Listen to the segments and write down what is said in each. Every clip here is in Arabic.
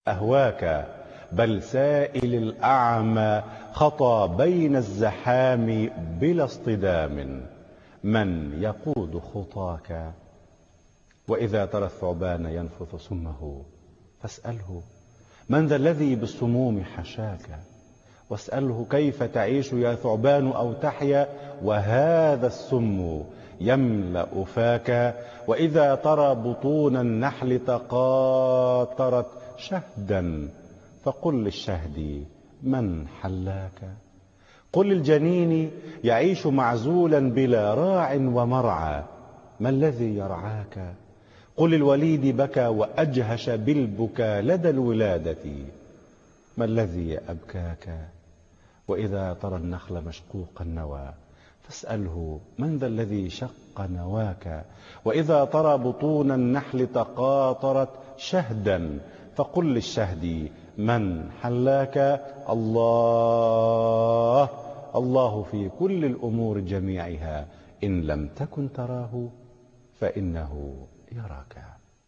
أهواك بل سائل الأعمى خطى بين الزحام بلا اصطدام. من يقود خطاك وإذا ترى الثعبان ينفث سمه فاسأله من ذا الذي بالسموم حشاك. واسأله كيف تعيش يا ثعبان أو تحيا وهذا السم يملأ فاك. وإذا ترى بطون النحل تقاطرت شهدا فقل للشهد من حلاك. قل للجنين يعيش معزولا بلا راع ومرعى ما الذي يرعاك. قل للوليد بكى وأجهش بالبكى لدى الولادة ما الذي أبكاك. وإذا ترى النخل مشقوق النوى فاسأله من ذا الذي شق نواك. وإذا ترى بطون النحل تقاطرت شهدا فقل للشهد من حلاك. الله الله في كل الأمور جميعها إن لم تكن تراه فإنه يراك.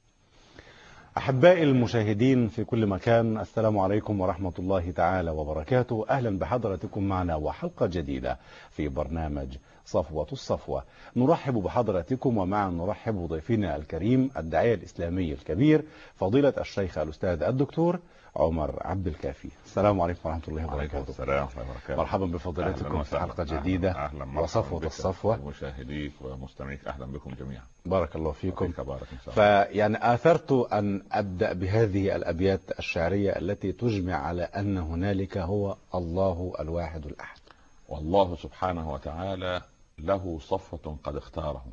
أحبائي المشاهدين في كل مكان، السلام عليكم ورحمة الله تعالى وبركاته. أهلا بحضرتكم معنا وحلقة جديدة في برنامج صفوة الصفوة. نرحب بحضرتكم ومعا نرحب بضيفنا الكريم الداعية الإسلامي الكبير فضيلة الشيخ الأستاذ الدكتور عمر عبد الكافي. السلام عليكم ورحمة الله وبركاته. السلام ورحمة الله وبركاته. مرحبا بفضيلتكم في حلقة جديدة وصفوة الصفوة. مشاهديك ومستمعيك أهلا بكم جميعا. بارك الله فيكم. بارك فيعني آثرت أن أبدأ بهذه الأبيات الشعرية التي تجمع على أن هنالك هو الله الواحد الأحد. والله سبحانه وتعالى له صفوة قد اختارهم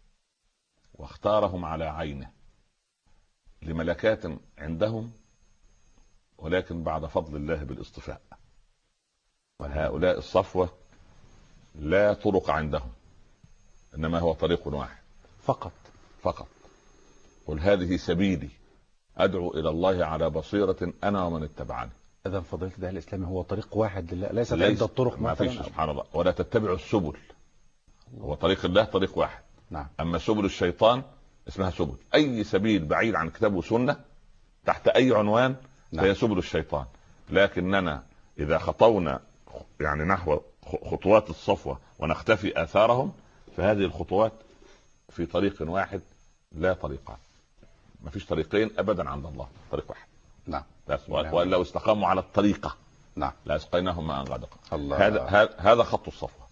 واختارهم على عينه لملكات عندهم، ولكن بعد فضل الله بالاصطفاء. وهؤلاء الصفوة لا طرق عندهم، إنما هو طريق واحد فقط. قل هذه سبيلي أدعو إلى الله على بصيرة أنا ومن اتبعني. إذن فضيلة الداعية الإسلامي هو طريق واحد لله، ليس عدة طرق. ما فيش سبحان الله. ولا تتبعوا السبل، هو طريق الله طريق واحد. نعم. أما سبل الشيطان اسمها سبل، أي سبيل بعيد عن كتاب وسنة تحت أي عنوان فهي سبل الشيطان. لكننا إذا خطونا يعني نحو خطوات الصفوة ونختفي آثارهم فهذه الخطوات في طريق واحد لا طريقان. ما فيش طريقين أبدا عند الله، طريق واحد. نعم. وإن لو استقاموا على الطريقة نعم لأسقيناهم ماء غدقا. الله. هذا خط الصفوة.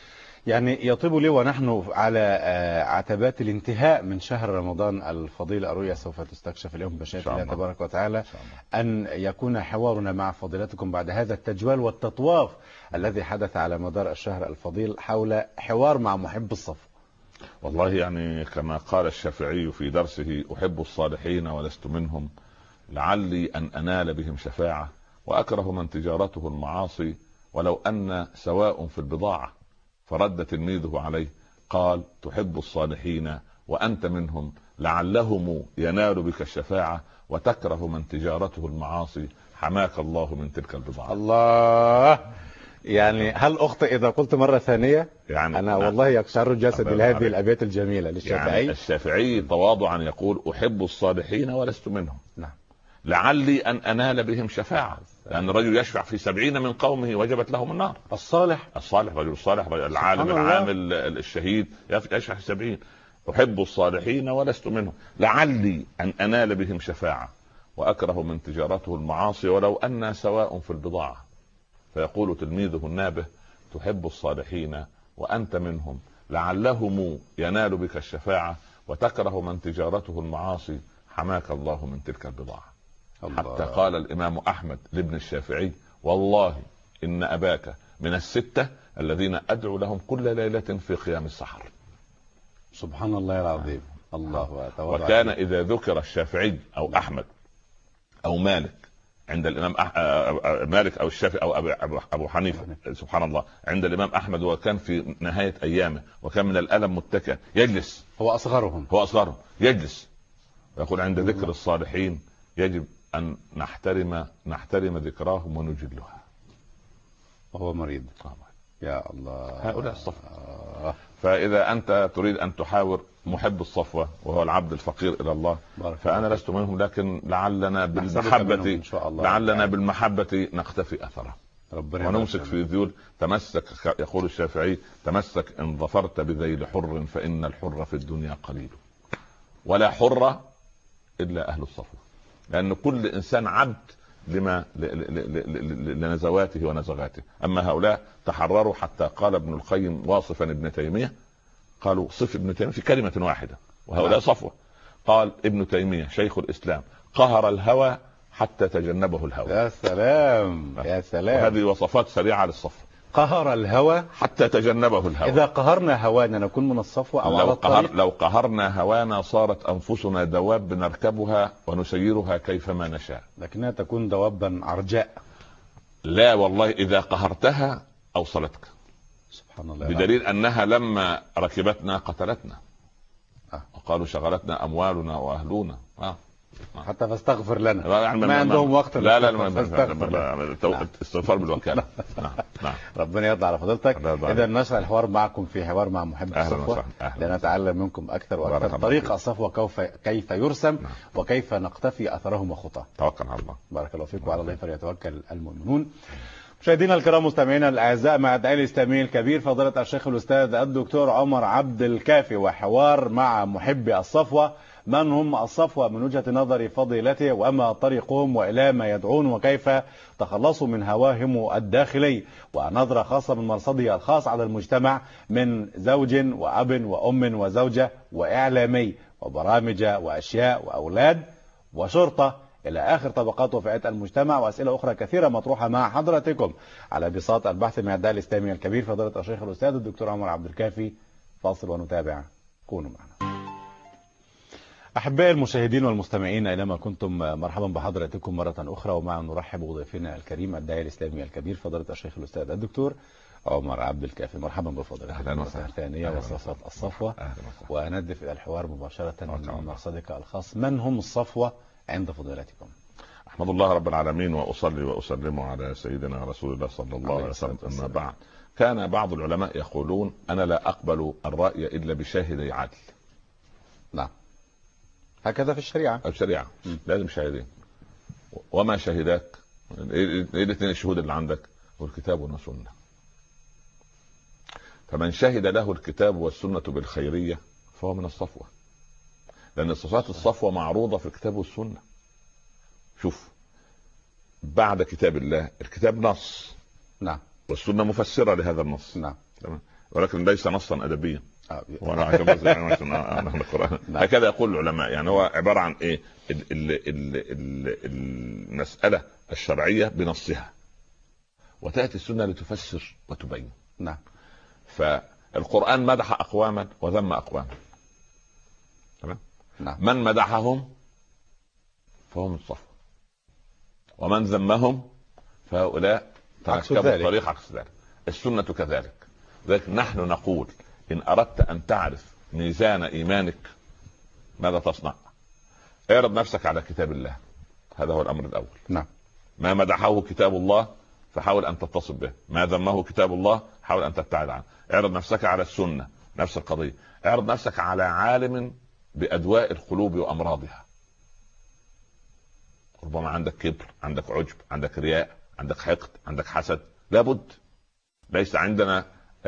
يعني يطيب لي ونحن على عتبات الانتهاء من شهر رمضان الفضيل، الرؤيا سوف تستكشف اليوم بشأن الله تبارك وتعالى، أن يكون حوارنا مع فضيلتكم بعد هذا التجوال والتطواف الذي حدث على مدار الشهر الفضيل حول حوار مع محب الصفوة. والله يعني كما قال الشافعي في درسه: أحب الصالحين ولست منهم، لعلي أن أنال بهم شفاعة، وأكره من تجارته المعاصي ولو أن سواء في البضاعة. فرد تلميذه عليه قال: تحب الصالحين وأنت منهم، لعلهم ينال بك الشفاعة، وتكره من تجارته المعاصي، حماك الله من تلك البضاعة. الله. يعني هل أخطئ إذا قلت مرة ثانية؟ يعني أنا والله يقشعر جسدي لهذه الأبيات الجميلة للشافعي. يعني الشافعي تواضعا يقول: أحب الصالحين ولست منهم. نعم. لعلي أن أنال بهم شفاعة، لأن الرجل يشفع في 70 من قومه وجبت لهم النار. الصالح رجل الصالح، العالم العامل الشهيد يشفع في 70. أحب الصالحين ولست منهم، لعلي أن أنال بهم شفاعة، وأكره من تجارته المعاصي ولو أن سواء في البضاعة. فيقول تلميذه النابه: تحب الصالحين وأنت منهم، لعلهم ينال بك الشفاعة، وتكره من تجارته المعاصي، حماك الله من تلك البضاعة. حتى قال الإمام أحمد لابن الشافعي: والله إن أباك من الستة الذين أدعو لهم كل ليلة في قيام السحر. سبحان الله العظيم. الله أكبر. وكان إذا ذكر الشافعي أو أحمد أو مالك عند الإمام مالك أو الشافعي أو أبو حنيفة، سبحان الله، عند الإمام أحمد وكان في نهاية أيامه وكان من الألم متكئ يجلس، هو أصغرهم يجلس ويقول: عند ذكر الصالحين يجب أن نحترم ذكراهم ونجلها. وهو مريض. يا الله. هؤلاء الصفوة. فإذا أنت تريد أن تحاور محب الصفوة وهو العبد الفقير إلى الله، فأنا لست منهم، لكن لعلنا بالمحبة نختفي أثره ونمسك في ذيول. تمسك، يقول الشافعي: تمسك إن ظفرت بذيل حر، فإن الحر في الدنيا قليل، ولا حر إلا أهل الصفوة. لأن كل إنسان عبد لنزواته ونزغاته. أما هؤلاء تحرروا، حتى قال ابن القيم واصفا ابن تيمية، قالوا صف ابن تيمية في كلمة واحدة، وهؤلاء صفوة. قال ابن تيمية شيخ الإسلام: قهر الهوى حتى تجنبه الهوى. يا سلام يا سلام. وهذه وصفات سريعة للصفوة. قهر الهوى حتى تجنبه الهوى. إذا قهرنا هوانا نكون من الصفوة أو على الطريق. لو قهرنا هوانا صارت أنفسنا دواب نركبها ونسيرها كيفما نشاء، لكنها تكون دوابا عرجاء. لا والله، إذا قهرتها أوصلتك. سبحان الله. بدليل أنها لما ركبتنا قتلتنا. وقالوا شغلتنا أموالنا وأهلنا. حتى فاستغفر لنا. ما عندهم وقت. لا استغفار بالوكالة. نعم. ربنا يرضى على فضيلتك. إذا نشرح الحوار معكم في حوار مع محب الصفوة لنتعلم منكم أكثر وأكثر طريق الصفوة كيف يرسم وكيف نقتفي أثرهم وخطاه. توكل على الله. بارك الله فيك. وعلى الله فليتوكل المؤمنون. مشاهدينا الكرام مستمعينا الاعزاء، مع الداعي الاسلامي الكبير فضيلة الشيخ الاستاذ الدكتور عمر عبد الكافي، وحوار مع محبي الصفوة. من هم الصفوة من وجهة نظر فضيلته، وما طريقهم والى ما يدعون، وكيف تخلصوا من هواهم الداخلي، ونظرة خاصة من مرصده الخاص على المجتمع من زوج واب وام وزوجة واعلامي وبرامج واشياء واولاد وشرطة الى اخر طبقات وفئات المجتمع، واسئله اخرى كثيره مطروحه مع حضراتكم على بساط البحث مع الداعي الاسلامي الكبير فضيله الشيخ الاستاذ الدكتور عمر عبد الكافي. فاصل ونتابع، كونوا معنا. احبائي المشاهدين والمستمعين اينما كنتم، مرحبا بحضراتكم مره اخرى، ومع نرحب بضيفنا الكريم الداعي الاسلامي الكبير فضيله الشيخ الاستاذ الدكتور عمر عبد الكافي. مرحبا بفضيلتك. اهلا وسهلا. ثانيه وصفات الصفوه، وندف الى الحوار مباشره من مقصدك الخاص. من هم الصفوه عند فضيلتكم؟ أحمد الله رب العالمين، وأصلي وأسلم على سيدنا رسول الله صلى الله عليه وسلم. أما بعد، كان بعض العلماء يقولون: أنا لا أقبل الرأي إلا بشاهدي عدل. نعم، هكذا في الشريعة. الشريعة لازم شاهدين. وما شهداك؟ إيه الاثنين الشهود اللي عندك؟ والكتاب والسنة. فمن شهد له الكتاب والسنة بالخيرية فهو من الصفوة، لأن صفات الصفوة معروضة في الكتاب والسنة. شوف، بعد كتاب الله الكتاب نص، نعم، والسنة مفسرة لهذا النص، نعم، ولكن ليس نصا أدبيا. هكذا يقول العلماء. يعني هو عبارة عن إيه؟ المسألة الشرعية بنصها، وتأتي السنة لتفسر وتبين. نعم. فالقرآن مدح أقواما وذم أقواما. تمام. نعم. من مدحهم فهم الصفوة، ومن ذمهم فهؤلاء تركبوا الطريق عكس ذلك. السنة كذلك. لذلك نحن نقول: إن أردت أن تعرف ميزان إيمانك ماذا تصنع؟ اعرض نفسك على كتاب الله، هذا هو الأمر الأول. نعم. ما مدحه كتاب الله فحاول أن تتصل به، ما ذمه كتاب الله حاول أن تبتعد عنه. اعرض نفسك على السنة، نفس القضية. اعرض نفسك على عالم بأدواء القلوب وأمراضها. ربما عندك كبر، عندك عجب، عندك رياء، عندك حقد، عندك حسد. لابد. ليس عندنا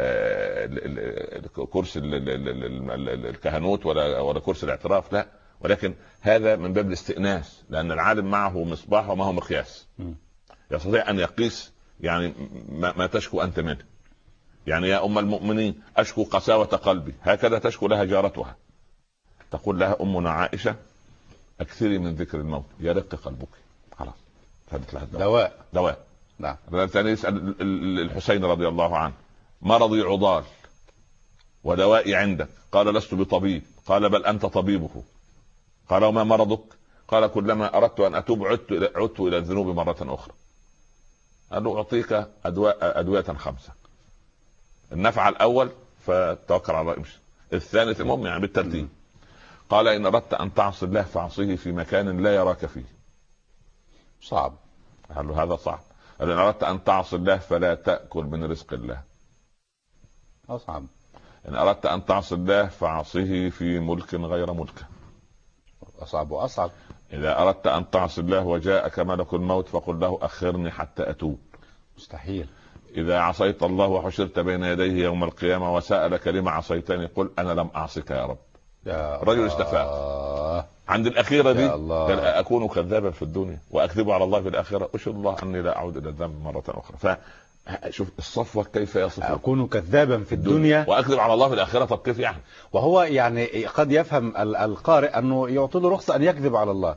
كرسي الكهنوت ولا كرسي الاعتراف، لا، ولكن هذا من باب الاستئناس، لأن العالم معه مصباح وما هو مقياس. يستطيع أن يقيس يعني ما تشكو أنت منه. يعني يا أم المؤمنين أشكو قساوة قلبي، هكذا تشكو لها جارتها. تقول لها أمنا عائشة: أكثري من ذكر الموت يرق قلبك. خلاص، فهمت لها دواء. نعم. الثاني يسأل الحسين رضي الله عنه: مرضي عضال ودوائي عندك. قال: لست بطبيب. قال: بل أنت طبيبه. قال: وما مرضك؟ قال: كلما أردت أن أتوب عدت إلى الذنوب مرة أخرى. قال له: أعطيك أدوية 5. النفع الأول فتوكل على الله امشي، الثاني المهم يعني بالترتيب. قال: إن أردت أن تعصي الله فاعصيه في مكان لا يراك فيه. صعب. قال له: هذا صعب. قال: إن أردت أن تعصي الله فلا تأكل من رزق الله. أصعب. ان اردت ان تعصي الله فعصيه في ملك غير ملكه. اصعب واصعب. اذا اردت ان تعصي الله وجاءك ملك الموت فقل له اخرني حتى اتوب. مستحيل. اذا عصيت الله وحشرت بين يديه يوم القيامه وسالك لما عصيتني قل انا لم اعصك يا رب. الرجل استفاق عند الاخيره دي. اكون كذابا في الدنيا واكذب على الله في الاخره، اشهد الله اني لا اعود الى الذنب مره اخرى. فشوف الصفوه كيف يصف. اكون كذابا في الدنيا واكذب على الله في الاخره. طب كيف يعني؟ وهو يعني قد يفهم القارئ انه يعطي له رخصه ان يكذب على الله.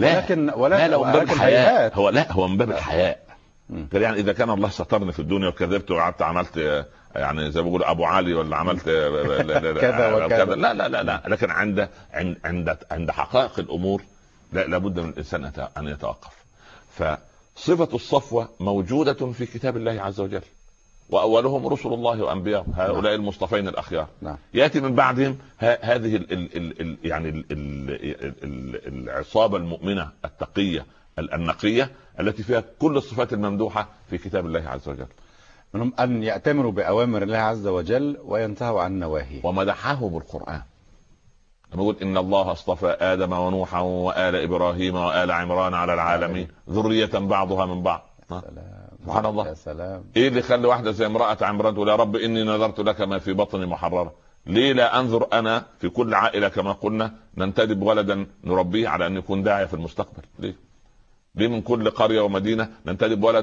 ولكن الحياء هو من باب الحياء. يعني اذا كان الله سترني في الدنيا وكذبت وقعدت عملت يعني زي ما بيقولوا ابو علي ولا عملت كذا وكذا، لا لا لا لا. لكن عند حقائق الامور لابد من الانسان ان يتوقف. فصفه الصفوه موجوده في كتاب الله عز وجل، واولهم رسل الله وانبياء هؤلاء المصطفين الاخيار. ياتي من بعدهم هذه يعني العصابه المؤمنه التقيه النقيه التي فيها كل الصفات الممدوحه في كتاب الله عز وجل. منهم أن يأتمروا بأوامر الله عز وجل وينتهوا عن نواهيه. ومدحهم القرآن لما يقول إن الله اصطفى آدم ونوحا وآل إبراهيم وآل عمران على العالمين ذرية بعضها من بعض. سبحان الله. يا سلام. إيه اللي خلي واحدة زي امرأة عمران تقول يا رب إني نذرت لك ما في بطني محررة؟ ليه لا أنظر أنا في كل عائلة كما قلنا ننتدب ولدا نربيه على أن يكون داعية في المستقبل؟ ليه من كل قرية ومدينة ننتدب ولد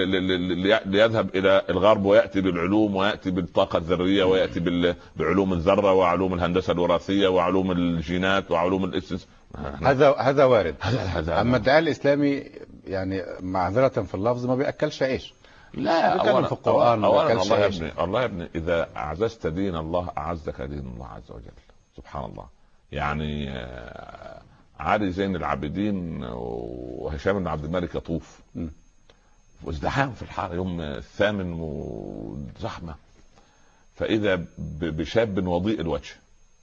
ليذهب إلى الغرب ويأتي بالعلوم ويأتي بالطاقة الذرية ويأتي بعلوم الذرة وعلوم الهندسة الوراثية وعلوم الجينات وعلوم الإسس. هذا وارد. أما الدعاء الإسلامي يعني معذرة في اللفظ ما بيأكلش عيش. لا في القرآن ما بيأكلش عيش. الله يا ابني إذا أعززت دين الله أعزك دين الله عز وجل. سبحان الله. يعني علي زين العابدين وهشام بن عبد الملك يطوف وازدحام في الحاره يوم الثامن وزحمه، فاذا بشاب وضيء الوجه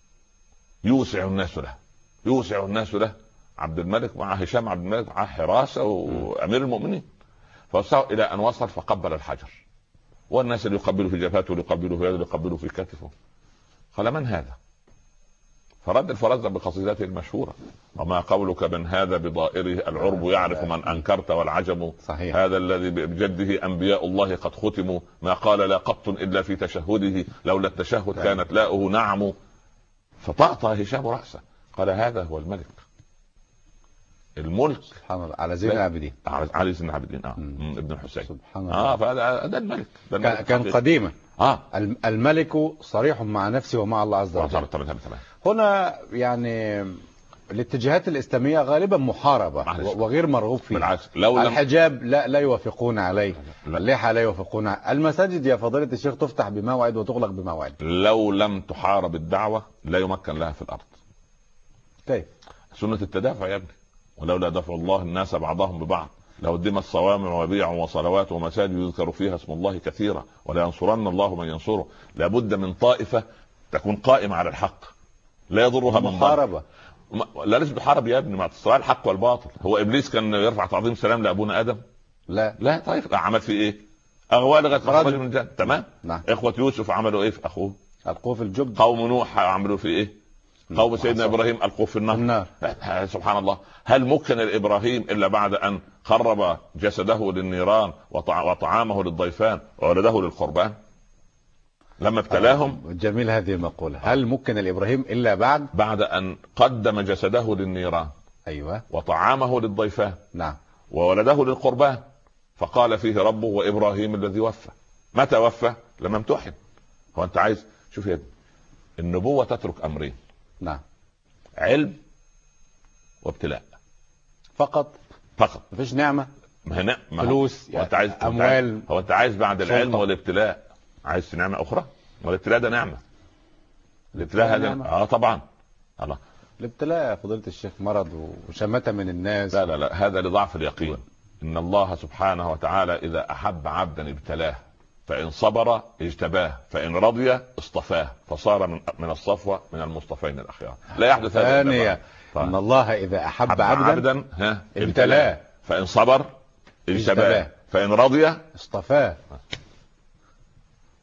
يوسع الناس له عبد الملك مع هشام عبد الملك مع حراسه وامير المؤمنين، فوصلوا الى ان وصل فقبل الحجر والناس اللي يقبلوا في جبهته واللي يقبلوا في يده واللي يقبلوا في كتفه. قال من هذا؟ فرد الفرزدق بقصيدته المشهورة وما قولك من هذا بضائره العرب يعرف من أنكرت والعجم. صحيح. هذا الذي بجده أنبياء الله قد ختموا ما قال لا قط إلا في تشهده لولا التشهد كانت لاؤه نعم. فطأطأ هشام رأسه قال هذا هو الملك. الملك سبحان الله على زين العابدين. علي زين العابدين ابن الحسين. سبحان الله. فهذا الملك. كان قديما. الملك صريح مع نفسه ومع الله عز وجل. هنا يعني الاتجاهات الإسلامية غالبا محاربة وغير مرغوب فيها. الحجاب لا يوافقون عليه، اللحى لا يوافقون عليه. المساجد يا فضيلة الشيخ تفتح بموعد وتغلق بموعد. لو لم تحارب الدعوة لا يمكن لها في الأرض. كيف؟ سنة التدافع يا ابني. ولولا دفع الله الناس بعضهم ببعض لهدمت صوامع وبيع وصلوات ومساجد يذكر فيها اسم الله كثيرا ولا ينصرن الله من ينصره. لابد من طائفة تكون قائمة على الحق لا يضرها من محاربة. لا لازم تحارب يا ابني مع صراع الحق والباطل. هو ابليس كان يرفع تعظيم سلام لابونا ادم؟ لا طيب عمل في ايه؟ اغوى لغايه خرج من الجنه. تمام. اخوه يوسف عملوا ايه في اخوه؟ القوه في الجب. قوم نوح عملوا في ايه؟ قوم سيدنا ابراهيم القوه في النار. سبحان الله. هل مكن لابراهيم الا بعد ان خرب جسده للنيران وطعامه للضيفان وولده للقربان لما ابتلاهم؟ جميل هذه المقولة. هل مكن لإبراهيم إلا بعد أن قدم جسده للنيران. أيوة. وطعامه للضيفان. نعم. وولده للقربان. فقال فيه ربه وإبراهيم الذي وفى. متى وفى؟ لما امتحن. هو أنت عايز شوف يا النبوة تترك أمرين. نعم. علم وابتلاء. فقط. مفيش نعمة. فلوس. أموال. هو أنت عايز بعد العلم والابتلاء عايز نعمة أخرى؟ والابتلاء ده نعمة. الابتلاء هذا نعمة. طبعا. الله. الابتلاء يا فضيلة الشيخ مرض وشماتة من الناس. لا هذا لضعف اليقين. إن الله سبحانه وتعالى إذا أحب عبدا ابتلاه فإن صبر اجتباه فإن رضي اصطفاه فصار من الصفوة من المصطفين الأخيار. لا يحدث هذا. ثانية إن الله إذا أحب عبدا ابتلاه فإن صبر اجتباه فإن رضي اصطفاه.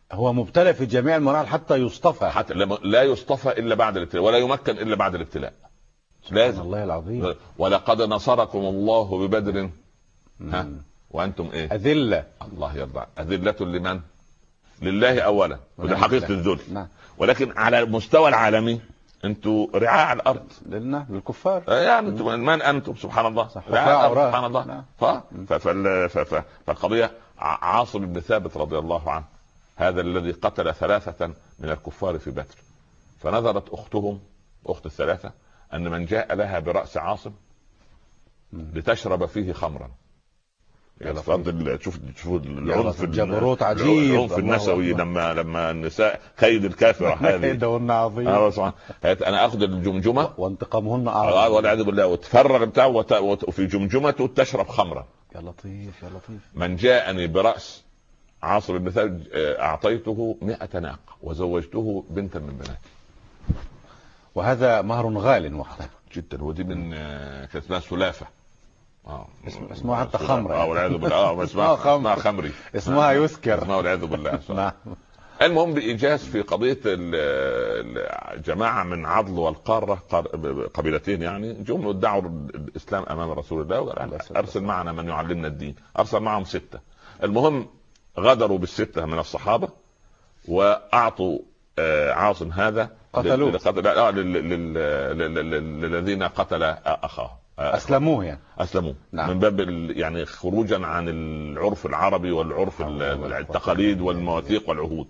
هو مبتلى في جميع المراحل حتى يصطفى، حتى لا يصطفى الا بعد الابتلاء، ولا يمكن الا بعد الابتلاء. لازم. الله العظيم. ولقد نصركم الله ببدر وانتم ايه؟ اذله. الله يرضى. اذله لمن؟ لله اولا، وده حقيقه الذل. ولكن على المستوى العالمي انتوا رعاع الارض للكفار. يعني انتم من انتم؟ سبحان الله. سبحان الله. فالقضيه عاصم بن ثابت رضي الله عنه، هذا الذي قتل 3 من الكفار في بدر، فنظرت اختهم اخت الثلاثه ان من جاء لها براس عاصم لتشرب فيه خمرا. تفضل. شوف العنف، الجبروت عجيب، العنف النسوي. لما النساء كيد الكافره هذه كيدهن عظيم. انا اخذ الجمجمه وانتقامهن اعظم والعياذ بالله، وتفرغ بتاعه وفي جمجمته تشرب خمرا. يا لطيف يا لطيف. من جاءني براس عاصم بن ثابت اعطيته 100 ناقه وزوجته بنتا من بناتي. وهذا مهر غال وقتها جدا. ودي من كانت اسمها سلافه. اسمها حتى خمره. والعياذ بالله. اسمها خمري. اسمها يسكر. اسمها والعياذ بالله. المهم بإيجاز في قضية الجماعة من عضل والقارة، قبيلتين يعني، جم ادعوا الإسلام أمام رسول الله وقال أرسل معنا من يعلمنا الدين. أرسل معهم 6. المهم غدروا بال6 من الصحابة وأعطوا عاصم هذا قتلوه للذين قتل أخاه. أسلموه يعني. أسلموه. نعم. من باب يعني خروجا عن العرف العربي والعرف التقاليد والمواثيق والعهود.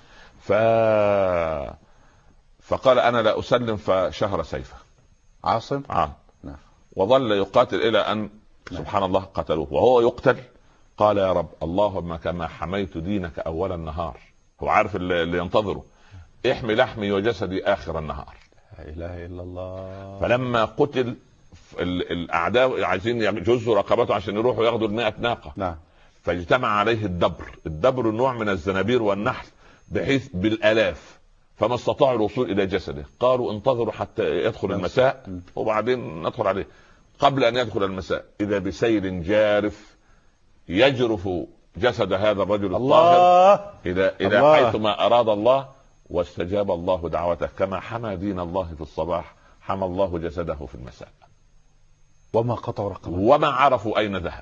فقال أنا لا أسلم، فشهر سيفه عاصم. نعم. وظل يقاتل إلى أن سبحان الله قتلوه. وهو يقتل قال يا رب اللهم كما حميت دينك أول النهار. هو عارف اللي ينتظره. احمي لحمي وجسدي آخر النهار. لا إله إلا الله. فلما قتل الاعداء عايزين يجزوا رقبته عشان يروحوا ياخدوا 100 ناقه. نعم. فاجتمع عليه الدبر نوع من الزنابير والنحل بحيث بالالاف، فما استطاعوا الوصول الى جسده. قالوا انتظروا حتى يدخل المساء وبعدين ندخل عليه. قبل ان يدخل المساء اذا بسيل جارف يجرف جسد هذا الرجل الطاهر الى حيثما اراد الله. واستجاب الله دعوته، كما حمى دين الله في الصباح حمى الله جسده في المساء. وما قطعوا رقبته وما عرفوا أين ذهب.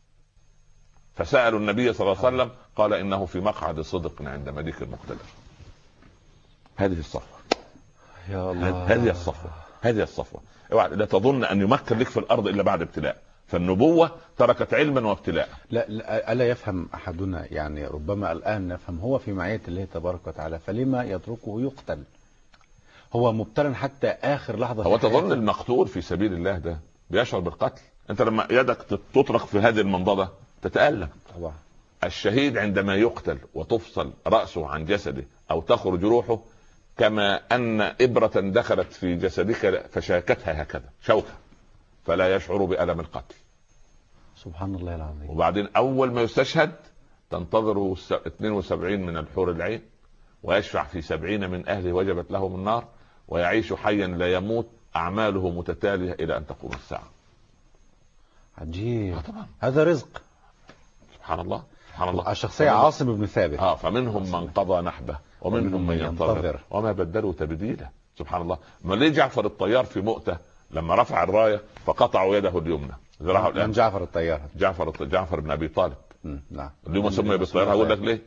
فسألوا النبي صلى الله عليه وسلم قال إنه في مقعد صدق عند مليك المقتدر. هذه الصفوة. يا الله. هذه الصفوة. اوعى لا تظن أن يمكن لك في الأرض إلا بعد ابتلاء. فالنبوة تركت علما وابتلاء. لا ألا يفهم أحدنا يعني، ربما الآن نفهم هو في معية الله تبارك وتعالى، فلما يتركه يقتل؟ هو مبتلى حتى آخر لحظة. هو تظن المقتول في سبيل الله ده بيشعر بالقتل؟ انت لما يدك تطرق في هذه المنضدة تتألم طبعا. الشهيد عندما يقتل وتفصل رأسه عن جسده او تخرج روحه كما ان إبرة دخلت في جسدك فشاكتها هكذا شوكة، فلا يشعر بألم القتل. سبحان الله العظيم. وبعدين اول ما يستشهد تنتظره 72 من الحور العين، ويشفع في 70 من اهله وجبت لهم النار، ويعيش حيا لا يموت، اعماله متتالية الى ان تقوم الساعة. عجيب. طبعا. هذا رزق. سبحان الله. سبحان الله. الشخصية عاصم بن ثابت. فمنهم من قضى نحبه ومنهم من ينتظر وما بدلوا تبديلا. سبحان الله. ما ليه جعفر الطيار في مؤتة لما رفع الراية فقطعوا يده اليمنى؟ من جعفر الطيار؟ جعفر بن ابي طالب. نعم. اليوم سمي بالطيار. هقول لك ليه.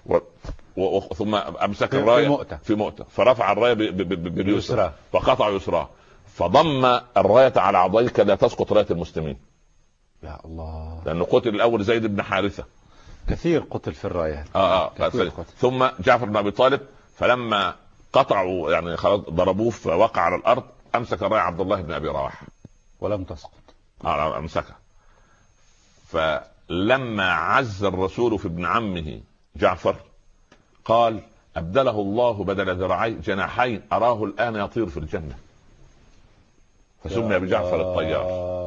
ثم امسك الرايه في مؤتة فرفع الرايه باليسرى فقطع يسراه، فضم الرايه على عضيك لا تسقط رايه المسلمين. يا الله. لانه قتل الاول زيد بن حارثه. كثير قتل في الرايه. ثم جعفر بن ابي طالب فلما قطعوا يعني خلاص ضربوه فوقع على الارض، امسك الرايه عبد الله بن ابي رواحه ولم تسقط. امسكها. فلما عز الرسول في ابن عمه جعفر قال أبدله الله بدل ذراعي جناحين أراه الآن يطير في الجنة، فسمي بجعفر الطيار.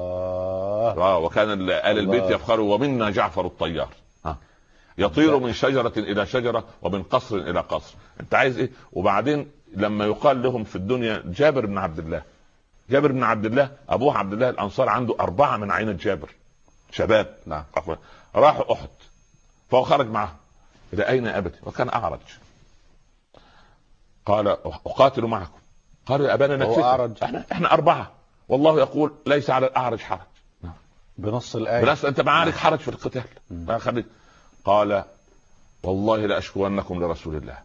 وكان آل البيت يفخروا ومنا جعفر الطيار، يطير من شجرة إلى شجرة ومن قصر إلى قصر. أنت عايز إيه؟ وبعدين لما يقال لهم في الدنيا جابر بن عبد الله أبوه عبد الله الأنصار عنده 4 من عينة جابر شباب. نعم. راحوا أحد فهو خرج معه، إلى أين أبتي؟ وكان أعرج. قال أقاتل معكم. قالوا يا أبانا نكفيك، إحنا 4 والله يقول ليس على الأعرج حرج. بنص الآية. بنص أنت معارك حرج في القتال. قال والله لأشكونكم لرسول الله.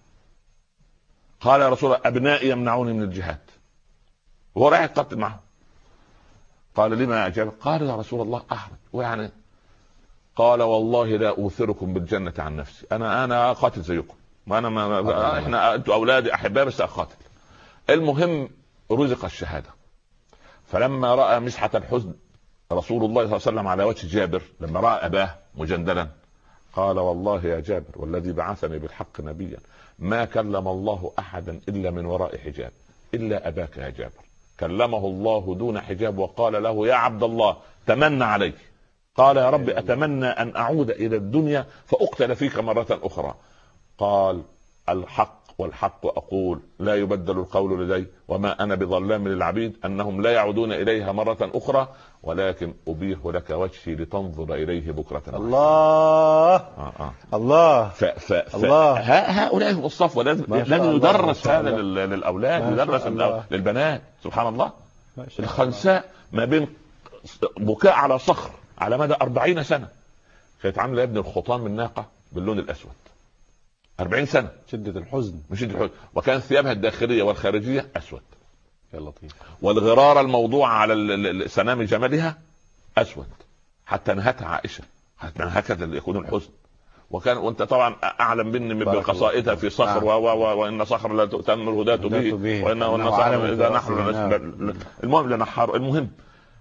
قال يا رسول الله أبنائي يمنعوني من الجهاد، وهو رايح يقتل معهم. قال لما أجاب؟ قال يا رسول الله أحرج ويعني. قال والله لا أوثركم بالجنة عن نفسي، أنا قاتل زيكم، وأنا ما إحنا أنتوا أولادي أحباء بس أقاتل. المهم رزق الشهادة. فلما رأى مسحة الحزن رسول الله صلى الله عليه وسلم على وجه جابر، لما رأى أباه مجندلا، قال والله يا جابر والذي بعثني بالحق نبيا ما كلم الله أحدا إلا من وراء حجاب إلا أباك يا جابر، كلمه الله دون حجاب وقال له يا عبد الله تمنى علي. قال يا رب أتمنى أن أعود إلى الدنيا فأقتل فيك مرة أخرى. قال الحق والحق أقول لا يبدل القول لدي وما أنا بظلام للعبيد أنهم لا يعودون إليها مرة أخرى، ولكن أبيح لك وجهي لتنظر إليه بكرة. الله الله الله. هؤلاء هم الصفوة. لازم يدرس هذا للأولاد، يدرس للبنات. سبحان الله. الخنساء ما بين بكاء على صخر على مدى 40 سنة كانت عاملة ابن الخطام الناقة باللون الأسود 40 سنة. شدة الحزن، مش شدة الحزن. وكان ثيابها الداخلية والخارجية أسود. يا لطيف. والغرار الموضوع على سنام جملها أسود. حتى نهتها عائشة هكذا يكون الحزن. وانت طبعا اعلم مني من قصائدها في صخر وان صخر لا تؤتم الهداة به وان صخر اذا نحر. المهم لنحار. المهم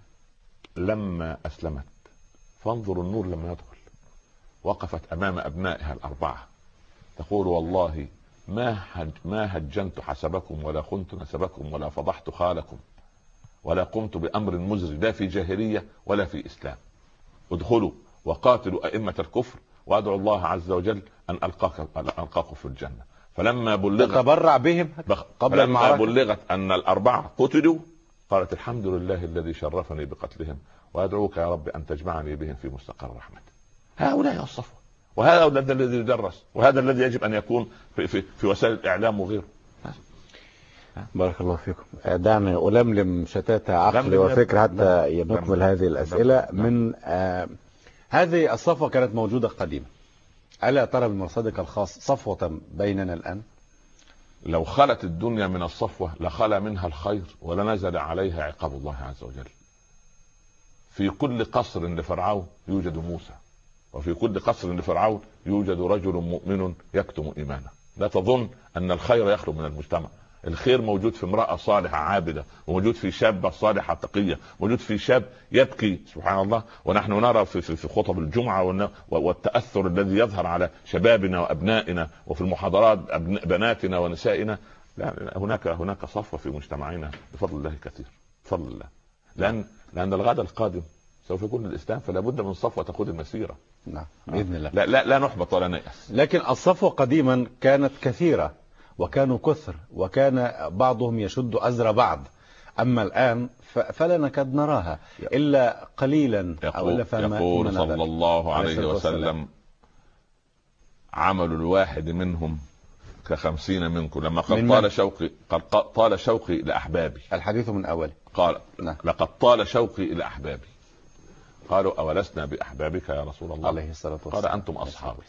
لما اسلمت فانظروا النور لما يدخل، وقفت امام ابنائها 4 تقول والله ما هجنت حسبكم ولا خنت نسبكم ولا فضحت خالكم ولا قمت بامر مزري لا في جاهلية ولا في اسلام. ادخلوا وقاتلوا ائمة الكفر وادعو الله عز وجل ان القاكم في الجنة. فلما بلغت تبرع بهم قبل المعركة، بلغت ان 4 قتلوا قالت الحمد لله الذي شرفني بقتلهم وادعوك يا رب ان تجمعني بهم في مستقر رحمته. هؤلاء الصفوة، وهذا الذي يدرس، وهذا الذي يجب ان يكون في وسائل الاعلام وغيره. بارك الله فيكم. دعني ألملم شتات عقلي وفكر حتى نكمل هذه الأسئلة. من هذه الصفوة كانت موجودة قديما، ألا ترى بمرصدك الخاص صفوة بيننا الآن؟ لو خلت الدنيا من الصفوة لخلى منها الخير ولنزل عليها عقاب الله عز وجل. في كل قصر لفرعون يوجد موسى، وفي كل قصر لفرعون يوجد رجل مؤمن يكتم إيمانه. لا تظن أن الخير يخرج من المجتمع. الخير موجود في امرأة صالحة عابدة، وموجود في شابة صالحة تقية، موجود في شاب يبكي. سبحان الله. ونحن نرى في خطب الجمعة والتأثر الذي يظهر على شبابنا وأبنائنا وفي المحاضرات بناتنا ونسائنا. لا، هناك صفوة في مجتمعنا بفضل الله كثير، بفضل الله. لأن الغد القادم سوف يكون الإسلام، فلا بد من صفوة تقود المسيرة. نعم بإذن الله. لا نحبط ولا نيأس. لكن الصفوة قديما كانت كثيرة وكانوا كثر، وكان بعضهم يشد أزر بعض. أما الآن فلا نكاد نراها إلا قليلا. يقول صلى الله عليه وسلم عمل الواحد منهم ك50 منكم. لما قد طال شوقي لأحبابي، الحديث من أول قال لقد طال شوقي إلى أحبابي. قالوا أولسنا بأحبابك يا رسول الله؟ عليه الصلاة والسلام. قال أنتم أصحابي.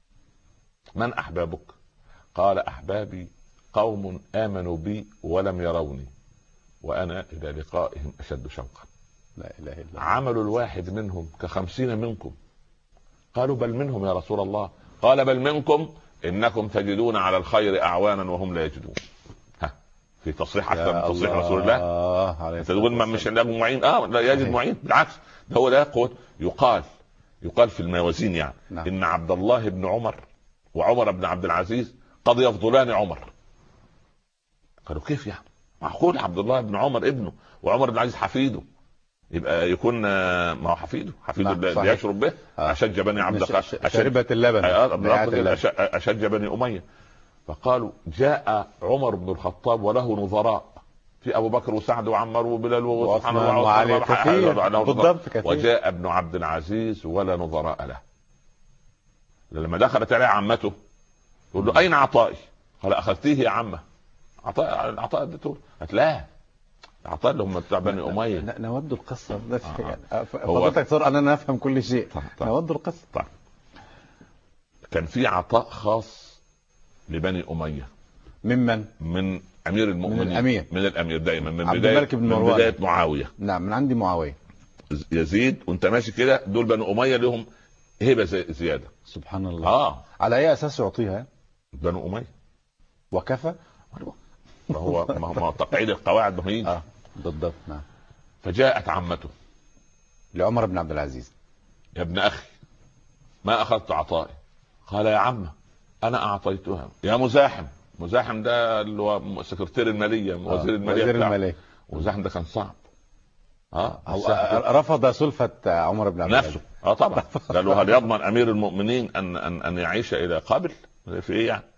من أحبابك؟ قال أحبابي قوم آمنوا بي ولم يروني وأنا إلى لقائهم أشد شوقا. لا إله إلا الله. عمل الواحد منهم ك50 منكم. قالوا بل منهم يا رسول الله؟ قال بل منكم إنكم تجدون على الخير أعوانا وهم لا يجدون. في تصريح أكثر من تصريح رسول الله. تقول ما مش عندهم معين، لا يجد معين، بالعكس ده هو ده قوة. يقال في الموازين يعني نعم. إن عبد الله بن عمر وعمر بن عبد العزيز قد يفضلان عمر. قالوا كيف يعني؟ معقول عبد الله بن عمر ابنه وعمر بن العزيز حفيده يبقى يكون ما هو حفيده اللي يشرب به. أشج بني عبد شربة اللبن أشج بني أمية. فقالوا جاء عمر بن الخطاب وله نظراء في أبو بكر وسعد وعمر وبلال وسبحان الله وعلي كثير. وجاء ابن عبد العزيز ولا نظراء له. لما دخلت عليه عمته يقول له اين عطائي؟ قال اخذتيه يا عمه. العطاء اديته؟ قالت لا، العطاء اللي هم بتاع بني اميه. نود القصه بس فضلتك صار انا نفهم كل شيء. نود القصه. طيب. كان في عطاء خاص لبني اميه. ممن؟ من امير المؤمنين، من الامير دائما، من عبد الملك بن مروان، من بدايه معاويه. نعم، من عندي معاويه. يزيد وانت ماشي كده، دول بني اميه لهم هبه زياده. سبحان الله. على اي اساس يعطيها؟ بنو اميه. وكفى. ما هو تقعيد القواعد مهين. بالضبط. نعم. فجاءت عمته لعمر بن عبد العزيز: يا ابن اخي ما اخذت عطائي. قال يا عمه انا اعطيتها. يا مزاحم. مزاحم ده اللي هو سكرتير الماليه، وزير الماليه. مزاحم ده كان صعب. رفض سلفة عمر بن عبد العزيز نفسه. طبعا. قال له هل يضمن امير المؤمنين ان يعيش الى قبل؟ في ايه يعني؟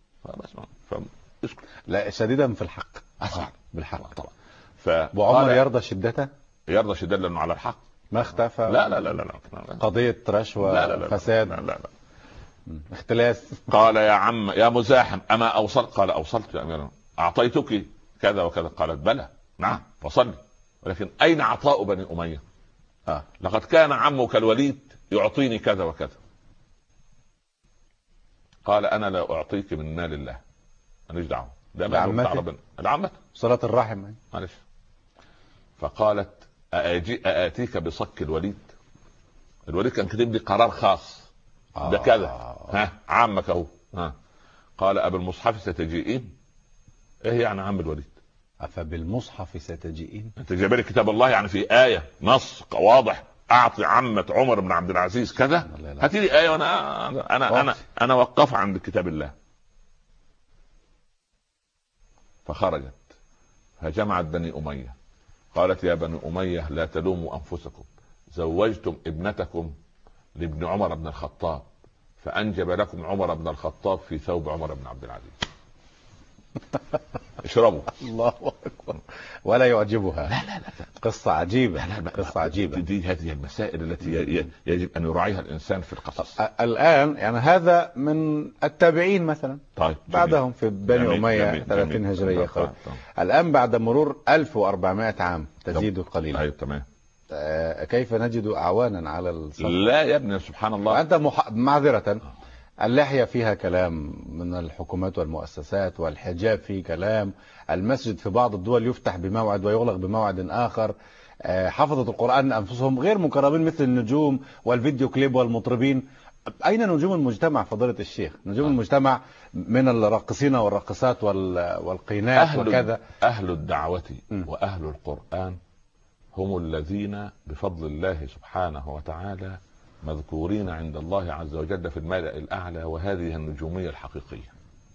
لا، شديدا في الحق. بالحق طبعا. وعمر يرضى شدته؟ يرضى شدته لانه على الحق، ما اختفى. لا لا لا لا, لا. قضيه رشوه، لا لا لا فساد، لا لا لا. اختلاس. قال يا عم يا مزاحم اما اوصلت؟ قال اوصلت يا امير. اعطيتك كذا وكذا؟ قالت بلى نعم وصلي، ولكن اين عطاء بني اميه؟ لقد كان عمك الوليد يعطيني كذا وكذا. قال انا لا اعطيك من مال الله، ماليش دعوه، ده مال بتاع ربنا. العمة صلاه الرحم، معلش. فقالت اتيك بصك الوليد؟ الوليد كان كاتب لي قرار خاص ده كذا. عمك اهو. قال ابالمصحف ستجيئين؟ ايه يعني عم الوليد؟ افبالمصحف ستجيئين؟ انت جايب لي كتاب الله يعني في ايه نص واضح اعطي عمة عمر بن عبد العزيز كذا؟ هاتي لي ايه وانا وقف عند كتاب الله. فخرجت فجمعت بني اميه، قالت يا بني اميه لا تلوموا انفسكم، زوجتم ابنتكم لابن عمر بن الخطاب، فانجب لكم عمر بن الخطاب في ثوب عمر بن عبد العزيز. اشربوا. الله اكبر. ولا يعجبها. لا لا لا. قصة عجيبة. لا لا. قصة عجيبة. دي هذه المسائل التي يجب ان يراعيها الانسان في القصص. الان يعني هذا من التابعين مثلا. طيب. بعدهم في بني امية 30 هجرية. الان بعد مرور 1400 عام تزيد قليلا. ايوه تمام. كيف نجد اعوانا على الصف؟ لا يا ابني سبحان الله. وانت معذرة، اللحية فيها كلام من الحكومات والمؤسسات، والحجاب فيه كلام، المسجد في بعض الدول يفتح بموعد ويغلق بموعد آخر، حفظة القرآن أنفسهم غير مكرمين مثل النجوم والفيديو كليب والمطربين. أين نجوم المجتمع فضيلة الشيخ؟ نجوم المجتمع من الراقصين والراقصات والقينات وكذا. أهل الدعوة وأهل القرآن هم الذين بفضل الله سبحانه وتعالى مذكورين عند الله عز وجل في الملأ الأعلى، وهذه النجومية الحقيقية.